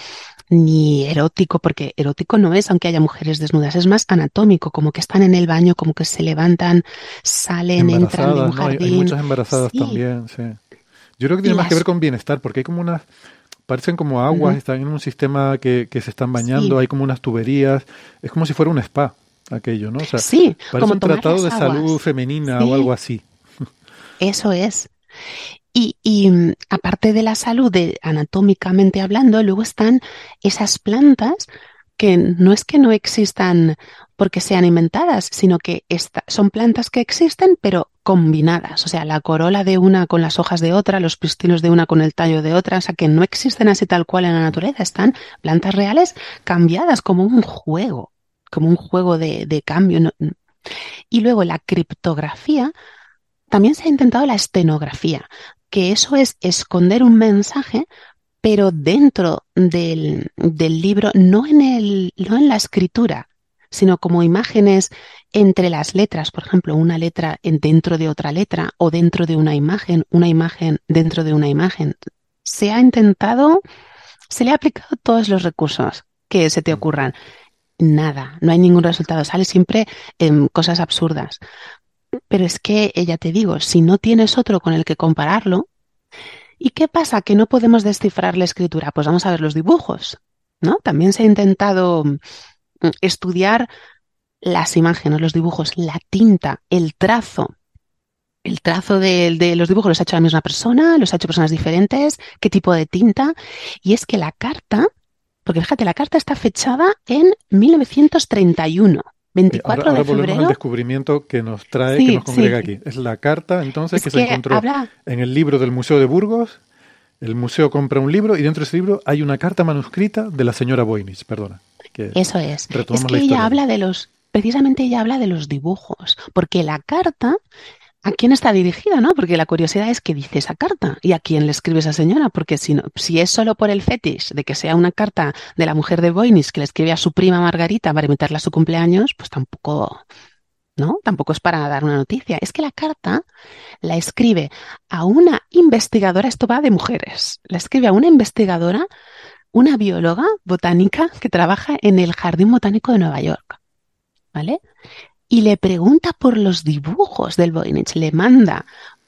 [SPEAKER 6] ni erótico, porque erótico no es, aunque haya mujeres desnudas, es más anatómico, como que están en el baño, como que se levantan, salen, entran de un
[SPEAKER 5] Embarazadas, ¿no? Hay, hay
[SPEAKER 6] jardín.
[SPEAKER 5] muchas embarazadas
[SPEAKER 6] Sí.
[SPEAKER 5] también, sí. Yo creo que tiene
[SPEAKER 6] Y
[SPEAKER 5] más que
[SPEAKER 6] las-
[SPEAKER 5] ver con bienestar, porque hay como unas, parecen como aguas,
[SPEAKER 6] Ujú.
[SPEAKER 5] están en un sistema que, que se están bañando,
[SPEAKER 6] Sí.
[SPEAKER 5] hay como unas tuberías, es como si fuera un spa. aquello, ¿no? O sea,
[SPEAKER 6] sí,
[SPEAKER 5] parece
[SPEAKER 6] como
[SPEAKER 5] un
[SPEAKER 6] tomar
[SPEAKER 5] tratado de
[SPEAKER 6] las aguas.
[SPEAKER 5] salud femenina
[SPEAKER 6] Sí.
[SPEAKER 5] o algo así.
[SPEAKER 6] Eso es. Y, y mm, aparte de la salud, de, anatómicamente hablando, luego están esas plantas que no es que no existan porque sean inventadas, sino que esta- son plantas que existen pero combinadas. O sea, la corola de una con las hojas de otra, los pistilos de una con el tallo de otra, o sea, que no existen así tal cual en la naturaleza. Están plantas reales cambiadas como un juego, como un juego de, de cambio. ¿no? Y luego la criptografía. También se ha intentado la estenografía, que eso es esconder un mensaje, pero dentro del, del libro, no en el, no en la escritura, sino como imágenes entre las letras, por ejemplo, una letra en- dentro de otra letra o dentro de una imagen, una imagen dentro de una imagen. Se ha intentado, se le ha aplicado todos los recursos que se te ocurran. Nada, no hay ningún resultado. Sale siempre em, cosas absurdas. Pero es que, eh, ya te digo, si no tienes otro con el que compararlo, ¿y qué pasa? Que no podemos descifrar la escritura. Pues vamos a ver los dibujos, ¿no? También se ha intentado mm, estudiar las imágenes, los dibujos, la tinta, el trazo. El trazo de, de los dibujos los ha hecho la misma persona, los ha hecho personas diferentes, qué tipo de tinta. Y es que la carta, porque fíjate, la carta está fechada en mil novecientos treinta y uno. veinticuatro
[SPEAKER 5] Ahora, ahora
[SPEAKER 6] de
[SPEAKER 5] volvemos al
[SPEAKER 6] febrero.
[SPEAKER 5] descubrimiento que nos trae,
[SPEAKER 6] Sí,
[SPEAKER 5] que nos congrega
[SPEAKER 6] sí.
[SPEAKER 5] aquí. Es la carta, entonces,
[SPEAKER 6] Es
[SPEAKER 5] que se
[SPEAKER 6] que
[SPEAKER 5] encontró
[SPEAKER 6] habla,
[SPEAKER 5] en el libro del Museo de Burgos. El museo compra un libro y dentro de ese libro hay una carta manuscrita de la señora Voynich, perdona. Que
[SPEAKER 6] eso es. Es
[SPEAKER 5] retomamos
[SPEAKER 6] que
[SPEAKER 5] la
[SPEAKER 6] ella
[SPEAKER 5] historia.
[SPEAKER 6] habla de los, precisamente ella habla de los dibujos, porque la carta, ¿a quién está dirigida, no? Porque la curiosidad es qué dice esa carta y a quién le escribe esa señora, porque si no, si es solo por el fetish de que sea una carta de la mujer de Voynich que le escribe a su prima Margarita para invitarla a su cumpleaños, pues tampoco, ¿no? Tampoco es para dar una noticia. Es que la carta la escribe a una investigadora, esto va de mujeres, la escribe a una investigadora, una bióloga botánica que trabaja en el Jardín Botánico de Nueva York, ¿vale? Y le pregunta por los dibujos del Voynich, le manda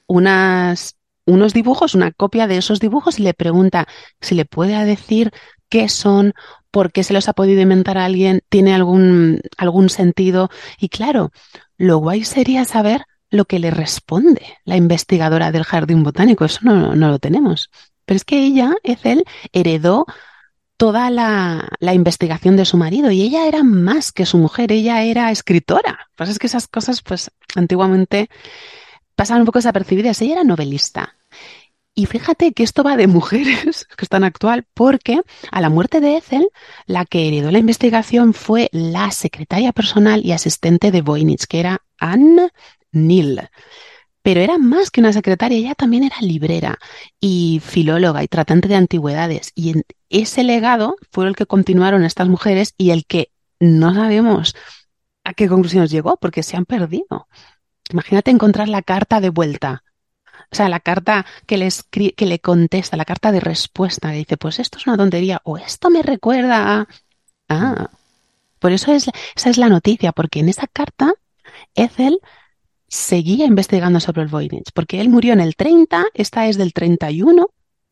[SPEAKER 6] unas, unos dibujos, una copia de esos dibujos y le pregunta si le puede decir qué son, por qué se los ha podido inventar a alguien, tiene algún, algún sentido. Y claro, lo guay sería saber lo que le responde la investigadora del Jardín Botánico. Eso no, no lo tenemos. Pero es que ella, Ethel, heredó toda la, la investigación de su marido y ella era más que su mujer, ella era escritora. Pues es que esas cosas, pues, antiguamente pasaban un poco desapercibidas. Ella era novelista. Y fíjate que esto va de mujeres, que es tan actual, porque a la muerte de Ethel, la que heredó la investigación fue la secretaria personal y asistente de Voynich, que era Anne Neal. Pero era más que una secretaria, ella también era librera y filóloga y tratante de antigüedades. Y en ese legado fue el que continuaron estas mujeres y el que no sabemos a qué conclusiones llegó, porque se han perdido. Imagínate encontrar la carta de vuelta. O sea, la carta que le, escri- que le contesta, la carta de respuesta, que dice, pues esto es una tontería, o esto me recuerda a... Ah, por eso es, esa es la noticia, porque en esa carta Ethel seguía investigando sobre el Voynich, porque él murió en el treinta, esta es del treinta y uno,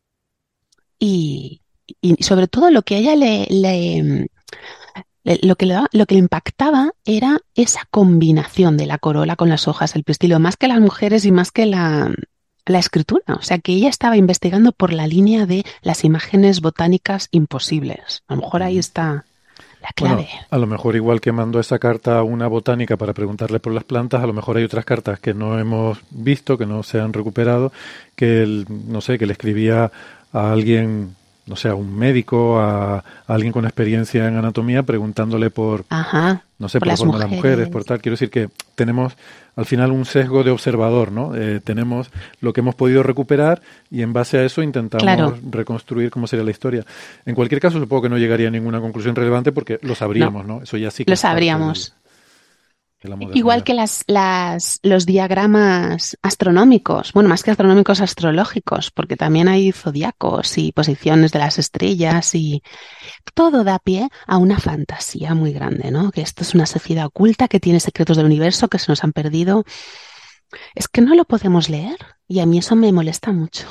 [SPEAKER 6] y, y sobre todo lo que a ella le, le, le- lo que le, daba- lo que le impactaba era esa combinación de la corola con las hojas, el pistilo, más que las mujeres y más que la, la escritura. O sea, que ella estaba investigando por la línea de las imágenes botánicas imposibles. A lo mejor ahí está la
[SPEAKER 5] Bueno,
[SPEAKER 6] clave.
[SPEAKER 5] a lo mejor igual que mandó esa carta a una botánica para preguntarle por las plantas, a lo mejor hay otras cartas que no hemos visto, que no se han recuperado, que él, no sé, que le escribía a alguien, no sé, a un médico, a, a alguien con experiencia en anatomía, preguntándole por,
[SPEAKER 6] Ajá,
[SPEAKER 5] no sé,
[SPEAKER 6] por
[SPEAKER 5] por la
[SPEAKER 6] las
[SPEAKER 5] forma de las mujeres,
[SPEAKER 6] mujeres.
[SPEAKER 5] por tal. Quiero decir que tenemos al final un sesgo de observador, ¿no? Eh, tenemos lo que hemos podido recuperar y en base a eso intentamos
[SPEAKER 6] Claro.
[SPEAKER 5] reconstruir cómo sería la historia. En cualquier caso, supongo que no llegaría a ninguna conclusión relevante porque lo sabríamos, ¿no? Eso ya sí que
[SPEAKER 6] Lo
[SPEAKER 5] es parte
[SPEAKER 6] sabríamos.
[SPEAKER 5] del- de la modernidad.
[SPEAKER 6] Igual que las, las, los diagramas astronómicos, bueno, más que astronómicos, astrológicos, porque también hay zodiacos y posiciones de las estrellas y todo da pie a una fantasía muy grande, ¿no? Que esto es una sociedad oculta que tiene secretos del universo que se nos han perdido. Es que no lo podemos leer y a mí eso me molesta mucho.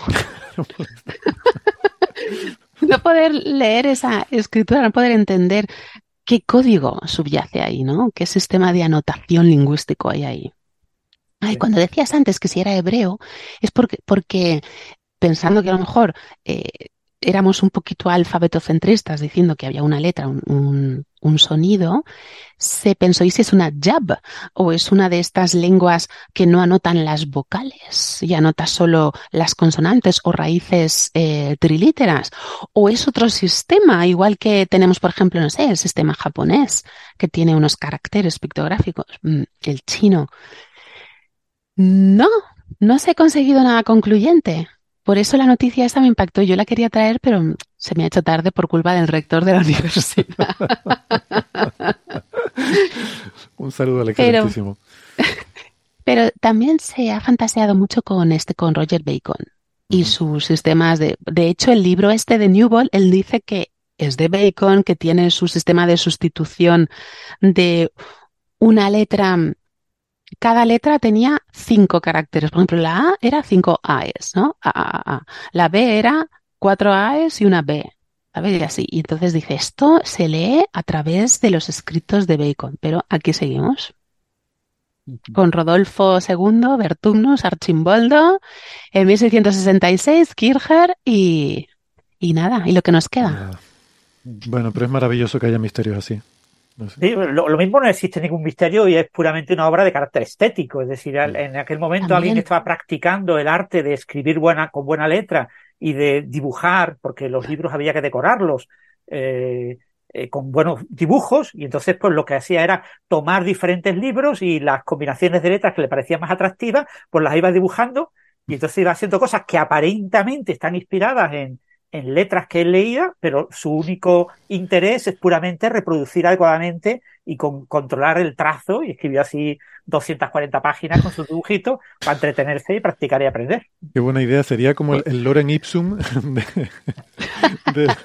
[SPEAKER 6] No poder leer esa escritura, no poder entender qué código subyace ahí, ¿no? ¿Qué sistema de anotación lingüístico hay ahí? Ay,
[SPEAKER 4] Sí.
[SPEAKER 6] cuando decías antes que si era hebreo, es porque, porque pensando que a lo mejor eh, éramos un poquito alfabetocentristas, diciendo que había una letra, un, un, un sonido, se pensó, ¿y si es una jab? ¿O es una de estas lenguas que no anotan las vocales y anota solo las consonantes o raíces eh, trilíteras? ¿O es otro sistema, igual que tenemos, por ejemplo, no sé, el sistema japonés, que tiene unos caracteres pictográficos, mm, el chino? No, no se ha conseguido nada concluyente. Por eso la noticia esta me impactó. Yo la quería traer, pero mm, se me ha hecho tarde por culpa del rector de la universidad.
[SPEAKER 5] Un saludo al
[SPEAKER 6] Pero,
[SPEAKER 5] excelentísimo.
[SPEAKER 6] pero también se ha fantaseado mucho con este, con Roger Bacon y
[SPEAKER 5] Ujú.
[SPEAKER 6] sus sistemas de. De hecho, el libro este de Newbold, él dice que es de Bacon, que tiene su sistema de sustitución de una letra. Cada letra tenía cinco caracteres. Por ejemplo, la A era cinco A's, ¿no? A, A, A. La B era cuatro A's y una B. ¿Sabes? Y así. Y entonces dice, esto se lee a través de los escritos de Bacon. Pero aquí seguimos. Con Rodolfo segundo, Vertumnus, Archimboldo, en mil seiscientos sesenta y seis, Kircher y, y nada, y lo que nos queda.
[SPEAKER 5] Nada. Bueno, pero es maravilloso que haya misterios así. No sé.
[SPEAKER 4] Sí, lo, lo mismo no existe ningún misterio y es puramente una obra de carácter estético. Es decir, al- en aquel momento
[SPEAKER 6] También.
[SPEAKER 4] alguien que estaba practicando el arte de escribir buena, con buena letra y de dibujar, porque los libros había que decorarlos eh, eh, con buenos dibujos, y entonces pues lo que hacía era tomar diferentes libros y las combinaciones de letras que le parecían más atractivas, pues las iba dibujando y entonces iba haciendo cosas que aparentemente están inspiradas en en letras que él leía, pero su único interés es puramente reproducir adecuadamente y con, controlar el trazo, y escribió así doscientas cuarenta páginas con sus dibujitos para entretenerse y practicar y aprender.
[SPEAKER 5] Qué buena idea. Sería como el, el Lorem Ipsum de, de-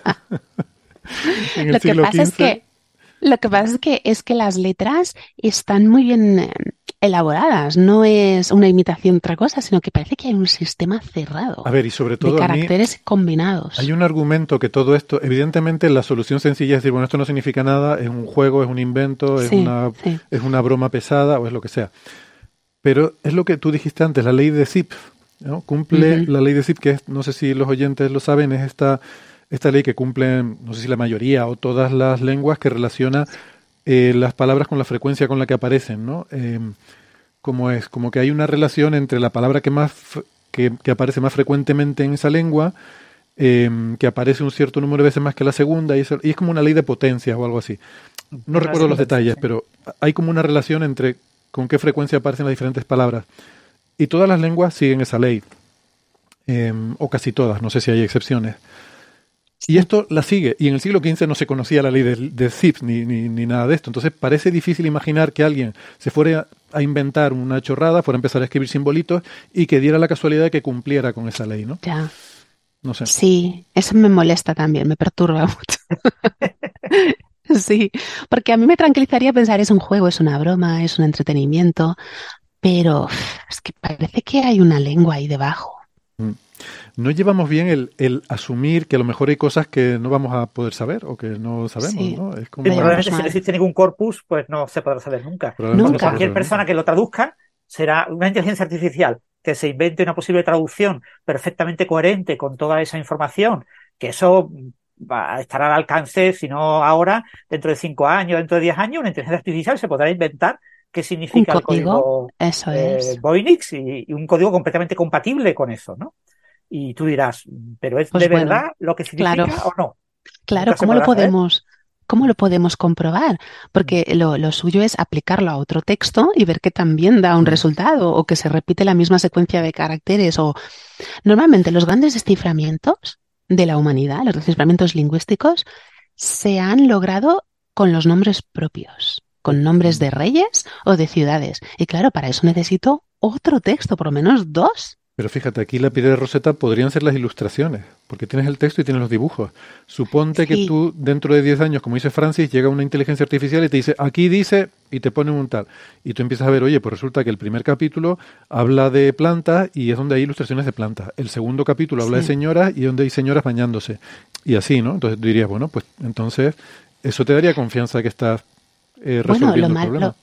[SPEAKER 5] en el
[SPEAKER 6] Lo que
[SPEAKER 5] siglo
[SPEAKER 6] pasa es
[SPEAKER 5] quince.
[SPEAKER 6] que Lo que pasa es que es que las letras están muy bien eh, elaboradas. No es una imitación de otra cosa, sino que parece que hay un sistema cerrado
[SPEAKER 5] A ver, y sobre
[SPEAKER 6] de
[SPEAKER 5] todo a mí
[SPEAKER 6] caracteres combinados.
[SPEAKER 5] hay un argumento que todo esto, evidentemente la solución sencilla es decir, bueno, esto no significa nada, es un juego, es un invento, es
[SPEAKER 6] Sí,
[SPEAKER 5] una,
[SPEAKER 6] sí.
[SPEAKER 5] es una broma pesada o es lo que sea. Pero es lo que tú dijiste antes, la ley de Zipf, ¿no? Cumple
[SPEAKER 6] Ujú.
[SPEAKER 5] la ley de Zipf, que es, no sé si los oyentes lo saben, es esta, esta ley que cumplen, no sé si la mayoría o todas las lenguas, que relaciona eh, las palabras con la frecuencia con la que aparecen, ¿no? Eh, como es, como que hay una relación entre la palabra que más f- que, que aparece más frecuentemente en esa lengua, eh, que aparece un cierto número de veces más que la segunda, y, eso- y es como una ley de potencias o algo así. No
[SPEAKER 4] Una
[SPEAKER 5] recuerdo los
[SPEAKER 4] secuencia,
[SPEAKER 5] detalles,
[SPEAKER 4] sí.
[SPEAKER 5] pero hay como una relación entre con qué frecuencia aparecen las diferentes palabras. Y todas las lenguas siguen esa ley, eh, o casi todas, no sé si hay excepciones. Y esto la sigue, y en el siglo quince no se conocía la ley de, de Zipf ni, ni, ni nada de esto. Entonces parece difícil imaginar que alguien se fuera a inventar una chorrada, fuera a empezar a escribir simbolitos y que diera la casualidad de que cumpliera con esa ley, ¿no?
[SPEAKER 6] Ya.
[SPEAKER 5] No sé.
[SPEAKER 6] Sí, eso me molesta también, me perturba mucho. Sí, porque a mí me tranquilizaría pensar es un juego, es una broma, es un entretenimiento, pero uf, es que parece que hay una lengua ahí debajo.
[SPEAKER 5] Mm. No llevamos bien el, el asumir que a lo mejor hay cosas que no vamos a poder saber o que no sabemos,
[SPEAKER 6] Sí.
[SPEAKER 5] ¿no? Es
[SPEAKER 4] Sí,
[SPEAKER 5] como...
[SPEAKER 6] Lo llevamos
[SPEAKER 4] probablemente si
[SPEAKER 6] mal.
[SPEAKER 4] no existe ningún corpus, pues no se podrá saber nunca.
[SPEAKER 5] Probablemente
[SPEAKER 6] Nunca.
[SPEAKER 5] no se puede
[SPEAKER 4] Cualquier
[SPEAKER 5] saber
[SPEAKER 4] persona
[SPEAKER 5] nunca.
[SPEAKER 4] que lo traduzca será una inteligencia artificial que se invente una posible traducción perfectamente coherente con toda esa información, que eso va a estar al alcance, si no ahora, dentro de cinco años, dentro de diez años, una inteligencia artificial se podrá inventar qué
[SPEAKER 6] Un
[SPEAKER 4] significa el
[SPEAKER 6] código,
[SPEAKER 4] código
[SPEAKER 6] eso
[SPEAKER 4] eh,
[SPEAKER 6] es.
[SPEAKER 4] Voynich y, y un código completamente compatible con eso, ¿no? Y tú dirás, ¿pero es
[SPEAKER 6] Pues
[SPEAKER 4] de
[SPEAKER 6] bueno,
[SPEAKER 4] verdad lo que
[SPEAKER 6] claro,
[SPEAKER 4] significa o no?
[SPEAKER 6] claro,
[SPEAKER 4] Nunca se
[SPEAKER 6] ¿cómo lo
[SPEAKER 4] podrá saber.
[SPEAKER 6] podemos, cómo lo podemos comprobar? Porque lo, lo suyo es aplicarlo a otro texto y ver que también da un
[SPEAKER 5] Mm.
[SPEAKER 6] resultado o que se repite la misma secuencia de caracteres. O normalmente los grandes desciframientos de la humanidad, los desciframientos lingüísticos, se han logrado con los nombres propios, con nombres de reyes o de ciudades. Y claro, para eso necesito otro texto, por lo menos dos.
[SPEAKER 5] Pero fíjate, aquí la piedra de Rosetta podrían ser las ilustraciones, porque tienes el texto y tienes los dibujos. Suponte que
[SPEAKER 6] Sí.
[SPEAKER 5] tú, dentro de diez años, como dice Francis, llega una inteligencia artificial y te dice, aquí dice, y te pone un tal. Y tú empiezas a ver, oye, pues resulta que el primer capítulo habla de plantas y es donde hay ilustraciones de plantas. El segundo capítulo habla de
[SPEAKER 6] Sí.
[SPEAKER 5] señoras y es donde hay señoras bañándose. Y así, ¿no? Entonces tú dirías, bueno, pues entonces eso te daría confianza de que estás eh,
[SPEAKER 6] Bueno,
[SPEAKER 5] resolviendo
[SPEAKER 6] lo
[SPEAKER 5] el
[SPEAKER 6] malo,
[SPEAKER 5] problema.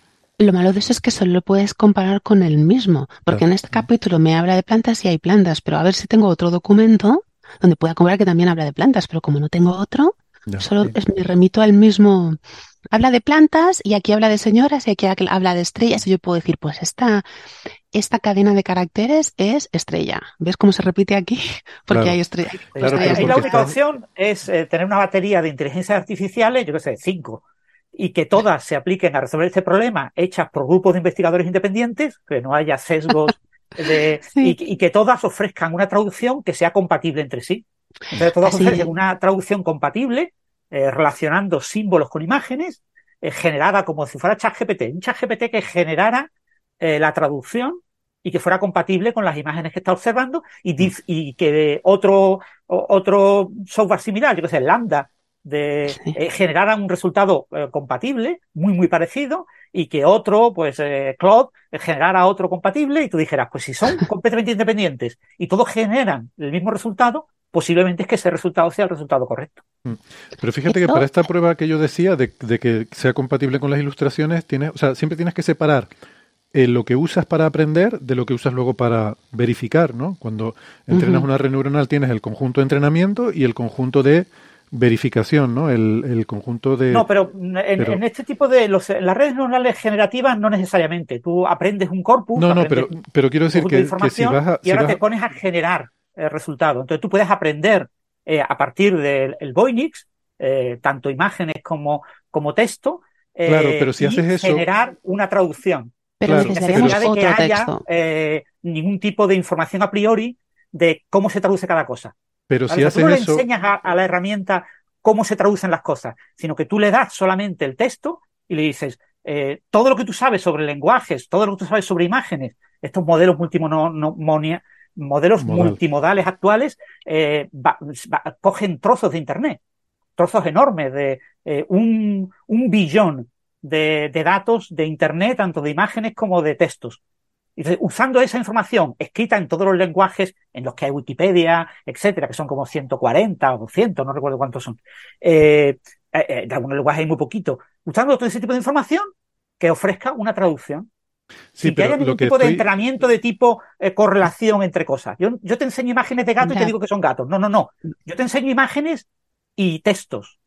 [SPEAKER 6] lo malo de eso es que solo lo puedes comparar con el mismo, porque
[SPEAKER 5] Claro.
[SPEAKER 6] en este capítulo me habla de plantas y hay plantas, pero a ver si tengo otro documento donde pueda comparar que también habla de plantas, pero como no tengo otro,
[SPEAKER 5] Ya.
[SPEAKER 6] solo
[SPEAKER 5] Sí.
[SPEAKER 6] es- me remito al mismo. Habla de plantas y aquí habla de señoras y aquí habla de estrellas y yo puedo decir, pues esta, esta cadena de caracteres es estrella. ¿Ves cómo se repite aquí? Porque
[SPEAKER 5] Claro.
[SPEAKER 6] hay estrella.
[SPEAKER 4] Sí,
[SPEAKER 5] Claro,
[SPEAKER 4] ahí
[SPEAKER 5] pero
[SPEAKER 4] ahí la
[SPEAKER 5] porque
[SPEAKER 4] única
[SPEAKER 5] estás-
[SPEAKER 4] opción es eh, tener una batería de inteligencias artificiales, yo qué sé, cinco, y que todas se apliquen a resolver este problema, hechas por grupos de investigadores independientes, que no haya sesgos, de,
[SPEAKER 6] Sí.
[SPEAKER 4] y, y que todas ofrezcan una traducción que sea compatible entre sí. Entonces todas
[SPEAKER 6] Así
[SPEAKER 4] ofrecen
[SPEAKER 6] es.
[SPEAKER 4] una traducción compatible, eh, relacionando símbolos con imágenes, eh, generada como si fuera ChatGPT, un ChatGPT que generara eh, la traducción y que fuera compatible con las imágenes que está observando y, dif- y que otro, o- otro software similar, yo que sé, Lambda, de,
[SPEAKER 6] Sí.
[SPEAKER 4] eh, generara un resultado eh, compatible, muy, muy parecido, y que otro, pues eh, Claude, eh, generara otro compatible, y tú dijeras, pues si son completamente independientes y todos generan el mismo resultado, posiblemente es que ese resultado sea el resultado correcto.
[SPEAKER 5] Pero fíjate que
[SPEAKER 6] Esto-
[SPEAKER 5] para esta prueba que yo decía de, de que sea compatible con las ilustraciones, tienes, o sea, siempre tienes que separar eh, lo que usas para aprender de lo que usas luego para verificar, ¿no? Cuando entrenas
[SPEAKER 6] Ujú.
[SPEAKER 5] una red neuronal tienes el conjunto de entrenamiento y el conjunto de verificación, ¿no? El, el conjunto de...
[SPEAKER 4] No, pero en,
[SPEAKER 5] pero-
[SPEAKER 4] en este tipo de... Los, en las redes neuronales generativas no necesariamente. Tú aprendes un corpus,
[SPEAKER 5] No, no,
[SPEAKER 4] aprendes
[SPEAKER 5] pero, pero quiero
[SPEAKER 4] un
[SPEAKER 5] decir
[SPEAKER 4] conjunto de
[SPEAKER 5] que, que si
[SPEAKER 4] información
[SPEAKER 5] vas a...
[SPEAKER 4] y
[SPEAKER 5] si
[SPEAKER 4] ahora
[SPEAKER 5] vas
[SPEAKER 4] te
[SPEAKER 5] a-
[SPEAKER 4] pones a generar el resultado. Entonces tú puedes aprender eh, a partir del el Voynix, eh, tanto imágenes como, como texto, eh,
[SPEAKER 5] Claro, pero si
[SPEAKER 4] y
[SPEAKER 5] haces eso-
[SPEAKER 4] generar una traducción.
[SPEAKER 6] Pero
[SPEAKER 5] Claro,
[SPEAKER 4] sin
[SPEAKER 6] necesitaríamos
[SPEAKER 4] necesidad de que
[SPEAKER 6] otro
[SPEAKER 4] haya
[SPEAKER 6] texto.
[SPEAKER 4] eh, ningún tipo de información a priori de cómo se traduce cada cosa.
[SPEAKER 5] pero
[SPEAKER 4] ¿Vale?
[SPEAKER 5] si
[SPEAKER 4] O sea, tú
[SPEAKER 5] haces
[SPEAKER 4] no le
[SPEAKER 5] eso...
[SPEAKER 4] enseñas a, a la herramienta cómo se traducen las cosas, sino que tú le das solamente el texto y le dices, eh, todo lo que tú sabes sobre lenguajes, todo lo que tú sabes sobre imágenes, estos modelos multimonia, modelos
[SPEAKER 5] Modal.
[SPEAKER 4] multimodales actuales, eh, va, va, cogen trozos de Internet, trozos enormes de eh, un, un billón de, de datos de Internet, tanto de imágenes como de textos. Y entonces, usando esa información escrita en todos los lenguajes en los que hay Wikipedia, etcétera, que son como ciento cuarenta o doscientos, no recuerdo cuántos son. Eh, eh, de algunos lenguajes hay muy poquito. Usando todo ese tipo de información que ofrezca una traducción.
[SPEAKER 5] Sí,
[SPEAKER 4] sin que
[SPEAKER 5] pero
[SPEAKER 4] haya
[SPEAKER 5] lo
[SPEAKER 4] ningún
[SPEAKER 5] que
[SPEAKER 4] tipo de
[SPEAKER 5] estoy-
[SPEAKER 4] entrenamiento de tipo eh, correlación entre cosas. Yo, yo te enseño imágenes de gatos y te
[SPEAKER 6] Ya.
[SPEAKER 4] digo que son gatos. No, no, no. Yo te enseño imágenes y textos.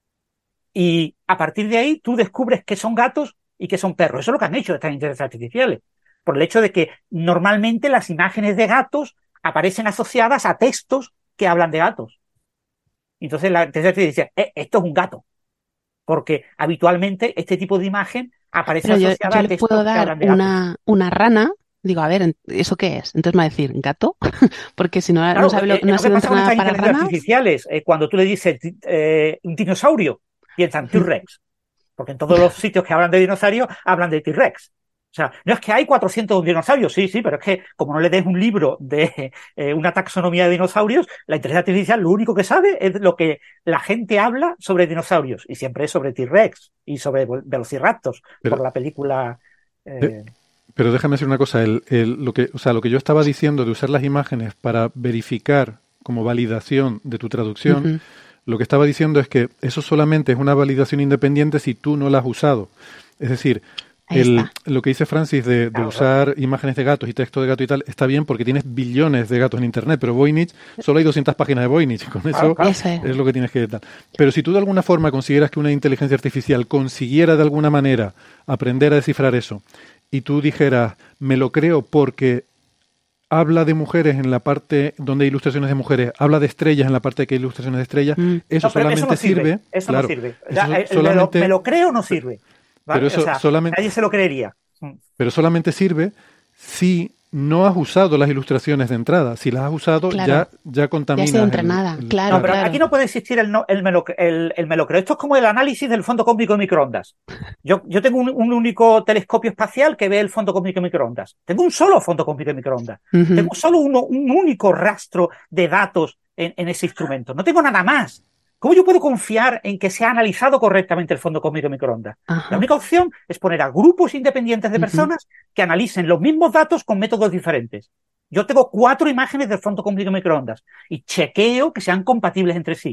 [SPEAKER 4] Y a partir de ahí tú descubres que son gatos y que son perros. Eso es lo que han hecho estas inteligencias artificiales. Por el hecho de que normalmente las imágenes de gatos aparecen asociadas a textos que hablan de gatos. Entonces la inteligencia artificial dice, eh, esto es un gato. Porque habitualmente este tipo de imagen aparece
[SPEAKER 6] Pero yo,
[SPEAKER 4] asociada
[SPEAKER 6] yo
[SPEAKER 4] a
[SPEAKER 6] le
[SPEAKER 4] textos
[SPEAKER 6] puedo
[SPEAKER 4] que
[SPEAKER 6] dar
[SPEAKER 4] hablan de gatos.
[SPEAKER 6] una, una rana. Digo, a ver, ¿eso qué es? Entonces me va a decir, ¿gato? Porque si no,
[SPEAKER 4] Claro,
[SPEAKER 6] no sabe lo,
[SPEAKER 4] eh,
[SPEAKER 6] no ha
[SPEAKER 4] es lo que
[SPEAKER 6] sido
[SPEAKER 4] pasa con
[SPEAKER 6] entrenada
[SPEAKER 4] estas
[SPEAKER 6] para
[SPEAKER 4] inteligencias
[SPEAKER 6] ranas.
[SPEAKER 4] artificiales. Eh, cuando tú le dices eh, un dinosaurio, piensan T-Rex. Porque en todos los sitios que hablan de dinosaurios, hablan de T-Rex. O sea, no es que hay cuatrocientos dinosaurios, sí, sí, pero es que como no le des un libro de eh, una taxonomía de dinosaurios, la inteligencia artificial lo único que sabe es lo que la gente habla sobre dinosaurios. Y siempre es sobre T-Rex y sobre Velociraptors,
[SPEAKER 5] Pero-
[SPEAKER 4] por la película... eh,
[SPEAKER 5] Eh, Pero déjame decir una cosa, el, el- lo que, o sea, lo que yo estaba diciendo de usar las imágenes para verificar como validación de tu traducción,
[SPEAKER 6] Ujú.
[SPEAKER 5] lo que estaba diciendo es que eso solamente es una validación independiente si tú no la has usado. Es decir,
[SPEAKER 6] Ahí
[SPEAKER 5] el,
[SPEAKER 6] está.
[SPEAKER 5] lo que dice Francis de, de
[SPEAKER 4] Claro,
[SPEAKER 5] usar imágenes de gatos y texto de gato y tal, está bien porque tienes billones de gatos en Internet, pero Voynich, solo hay doscientas páginas de Voynich, con eso
[SPEAKER 4] claro.
[SPEAKER 6] Eso es.
[SPEAKER 5] es lo que tienes que tal. Pero si tú de alguna forma consideras que una inteligencia artificial consiguiera de alguna manera aprender a descifrar eso, y tú dijeras, me lo creo porque habla de mujeres en la parte donde hay ilustraciones de mujeres, habla de estrellas en la parte que hay ilustraciones de estrellas,
[SPEAKER 6] Mm.
[SPEAKER 5] eso
[SPEAKER 4] no, pero
[SPEAKER 5] solamente
[SPEAKER 4] no sirve.
[SPEAKER 5] sirve.
[SPEAKER 4] Eso
[SPEAKER 5] claro,
[SPEAKER 4] no sirve.
[SPEAKER 5] eso
[SPEAKER 4] Ya,
[SPEAKER 5] so-
[SPEAKER 4] eh, me,
[SPEAKER 5] solamente,
[SPEAKER 4] lo, me lo creo no sirve. ¿vale?
[SPEAKER 5] Pero eso
[SPEAKER 4] o sea,
[SPEAKER 5] solamente-
[SPEAKER 4] nadie se lo creería.
[SPEAKER 5] pero solamente sirve si no has usado las ilustraciones de entrada. Si las has usado,
[SPEAKER 6] Claro.
[SPEAKER 5] ya, ya
[SPEAKER 6] Ya ha
[SPEAKER 5] contaminas.
[SPEAKER 6] sido
[SPEAKER 5] el-
[SPEAKER 6] entrenada,
[SPEAKER 5] el-
[SPEAKER 6] claro,
[SPEAKER 4] No, pero
[SPEAKER 6] claro.
[SPEAKER 4] aquí no puede existir el, no, el, me lo, el, el me lo creo. Esto es como el análisis del fondo cósmico de microondas. Yo, yo tengo un, un único telescopio espacial que ve el fondo cósmico de microondas. Tengo un solo fondo cósmico de microondas.
[SPEAKER 6] Ujú.
[SPEAKER 4] Tengo solo uno, un único rastro de datos en, en ese instrumento. No tengo nada más. ¿Cómo yo puedo confiar en que se ha analizado correctamente el fondo cósmico de microondas?
[SPEAKER 6] Ajá.
[SPEAKER 4] La única opción es poner a grupos independientes de
[SPEAKER 6] Ujú.
[SPEAKER 4] personas que analicen los mismos datos con métodos diferentes. Yo tengo cuatro imágenes del fondo cósmico de microondas y chequeo que sean compatibles entre sí.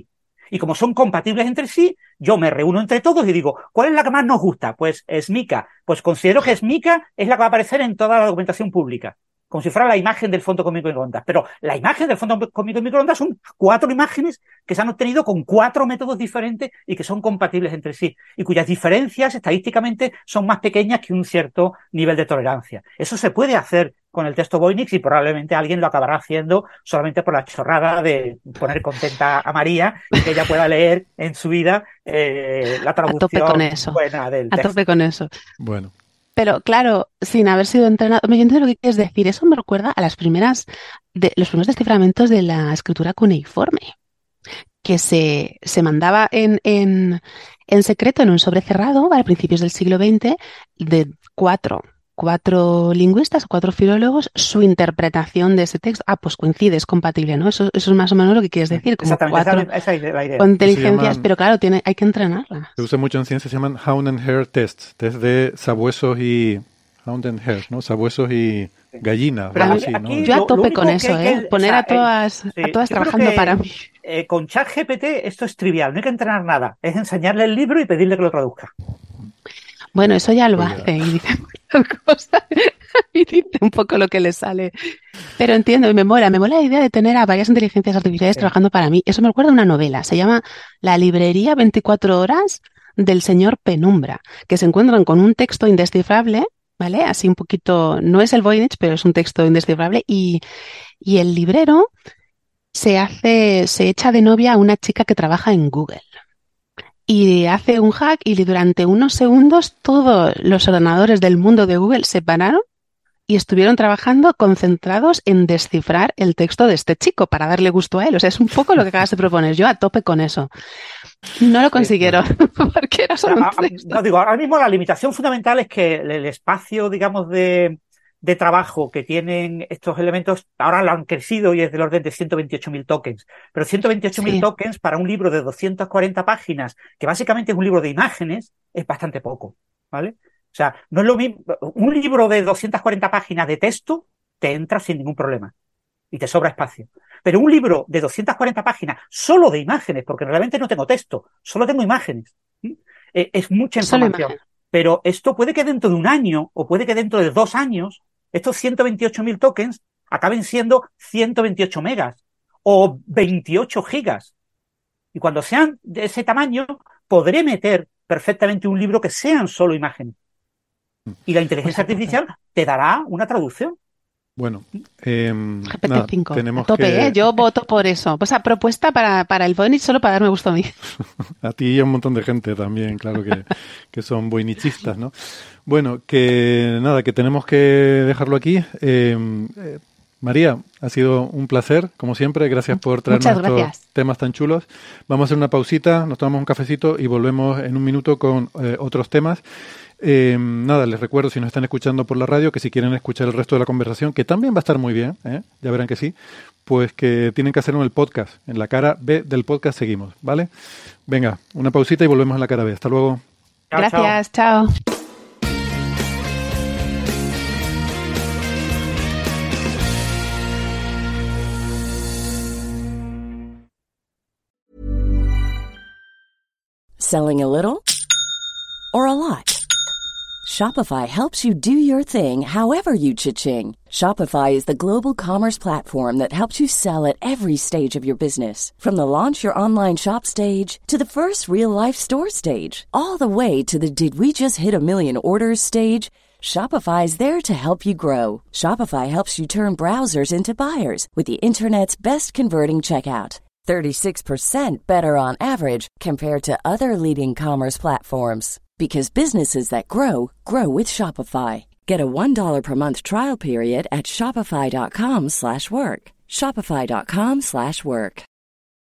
[SPEAKER 4] Y como son compatibles entre sí, yo me reúno entre todos y digo, ¿cuál es la que más nos gusta? Pues Smika. Pues considero que Smika es la que va a aparecer en toda la documentación pública, como si fuera la imagen del fondo cósmico de microondas. Pero la imagen del fondo cósmico de microondas son cuatro imágenes que se han obtenido con cuatro métodos diferentes y que son compatibles entre sí, y cuyas diferencias estadísticamente son más pequeñas que un cierto nivel de tolerancia. Eso se puede hacer con el texto Voynich y probablemente alguien lo acabará haciendo solamente por la chorrada de poner contenta a María y que ella pueda leer en su vida eh, la traducción
[SPEAKER 6] a tope con eso.
[SPEAKER 4] buena del texto.
[SPEAKER 6] A tope con eso.
[SPEAKER 5] Bueno.
[SPEAKER 6] Pero claro, sin haber sido entrenado, me entiendo lo que quieres decir. Eso me recuerda a las primeras, de, los primeros desciframientos de la escritura cuneiforme, que se, se mandaba en, en, en secreto en un sobre cerrado a principios del siglo veinte de cuatro, cuatro lingüistas o cuatro filólogos, su interpretación de ese texto. Ah, pues coincide, es compatible, ¿no? Eso, eso es más o menos lo que quieres decir. Como cuatro
[SPEAKER 4] esa es la idea.
[SPEAKER 6] Con inteligencias,
[SPEAKER 5] llaman,
[SPEAKER 6] pero claro, tiene, hay que entrenarlas.
[SPEAKER 5] Se usa mucho en ciencia, se llaman Hound and Hare tests, test de sabuesos y Hound and Hare, ¿no? Sabuesos y gallinas.
[SPEAKER 4] Pero
[SPEAKER 5] algo
[SPEAKER 4] aquí,
[SPEAKER 5] así, ¿no?
[SPEAKER 6] Aquí, yo a tope con eso,
[SPEAKER 4] que,
[SPEAKER 6] ¿eh? Poner o sea, a todas, eh, a todas trabajando que, para mí.
[SPEAKER 4] Eh, con ChatGPT esto es trivial, no hay que entrenar nada. Es enseñarle el libro y pedirle que lo traduzca.
[SPEAKER 6] Bueno, eso ya lo pues hace ya. Y dice muchas cosas y dice un poco lo que le sale. Pero entiendo y me mola, me mola la idea de tener a varias inteligencias artificiales sí. trabajando para mí. Eso me recuerda a una novela, se llama La librería veinticuatro horas del señor Penumbra, que se encuentran con un texto indescifrable, ¿vale? Así un poquito, no es el Voynich, pero es un texto indescifrable y, y el librero se hace, se echa de novia a una chica que trabaja en Google. Y hace un hack y durante unos segundos todos los ordenadores del mundo de Google se pararon y estuvieron trabajando concentrados en descifrar el texto de este chico para darle gusto a él. O sea, es un poco lo que acabas de proponer. Yo a tope con eso. No lo consiguieron sí, claro. porque era solo un texto.
[SPEAKER 4] No, digo, ahora mismo la limitación fundamental es que el espacio, digamos, de, de trabajo que tienen estos elementos, ahora lo han crecido y es del orden de ciento veintiocho mil tokens. Pero ciento veintiocho mil sí. tokens para un libro de doscientas cuarenta páginas, que básicamente es un libro de imágenes, es bastante poco, ¿vale? O sea, no es lo mismo. Un libro de doscientas cuarenta páginas de texto te entra sin ningún problema y te sobra espacio. Pero un libro de doscientas cuarenta páginas solo de imágenes, porque realmente no tengo texto, solo tengo imágenes, ¿sí? eh, es mucha información. Pero esto puede que dentro de un año o puede que dentro de dos años estos ciento veintiocho mil tokens acaben siendo ciento veintiocho megas o veintiocho gigas. Y cuando sean de ese tamaño, podré meter perfectamente un libro que sean solo imágenes. Y la inteligencia artificial te dará una traducción.
[SPEAKER 5] Bueno, eh,
[SPEAKER 6] G P T cinco,
[SPEAKER 5] nada, tenemos
[SPEAKER 6] a tope,
[SPEAKER 5] que...
[SPEAKER 6] ¿eh? Yo voto por eso. O sea, propuesta para, para el Voynich solo para darme gusto a mí.
[SPEAKER 5] A ti y a un montón de gente también, claro que, que son voynichistas, ¿no? Bueno, que nada, que tenemos que dejarlo aquí. Eh, eh, María, ha sido un placer, como siempre. Gracias por traernos estos temas tan chulos. Vamos a hacer una pausita, nos tomamos un cafecito y volvemos en un minuto con eh, otros temas. Eh, nada, les recuerdo, si nos están escuchando por la radio, que si quieren escuchar el resto de la conversación, que también va a estar muy bien, ¿eh? Ya verán que sí, pues que tienen que hacerlo en el podcast. En la cara B del podcast seguimos, ¿vale? Venga, una pausita y volvemos a la cara B. Hasta luego.
[SPEAKER 6] Gracias, chao. chao.
[SPEAKER 7] Selling a little or a lot? Shopify helps you do your thing however you cha-ching. Shopify is the global commerce platform that helps you sell at every stage of your business. From the launch your online shop stage to the first real-life store stage, all the way to the did we just hit a million orders stage. Shopify is there to help you grow. Shopify helps you turn browsers into buyers with the internet's best converting checkout. thirty-six percent better on average compared to other leading commerce platforms. Because businesses that grow, grow with Shopify. Get a one dollar per month trial period at shopify.com slash work. Shopify.com slash work.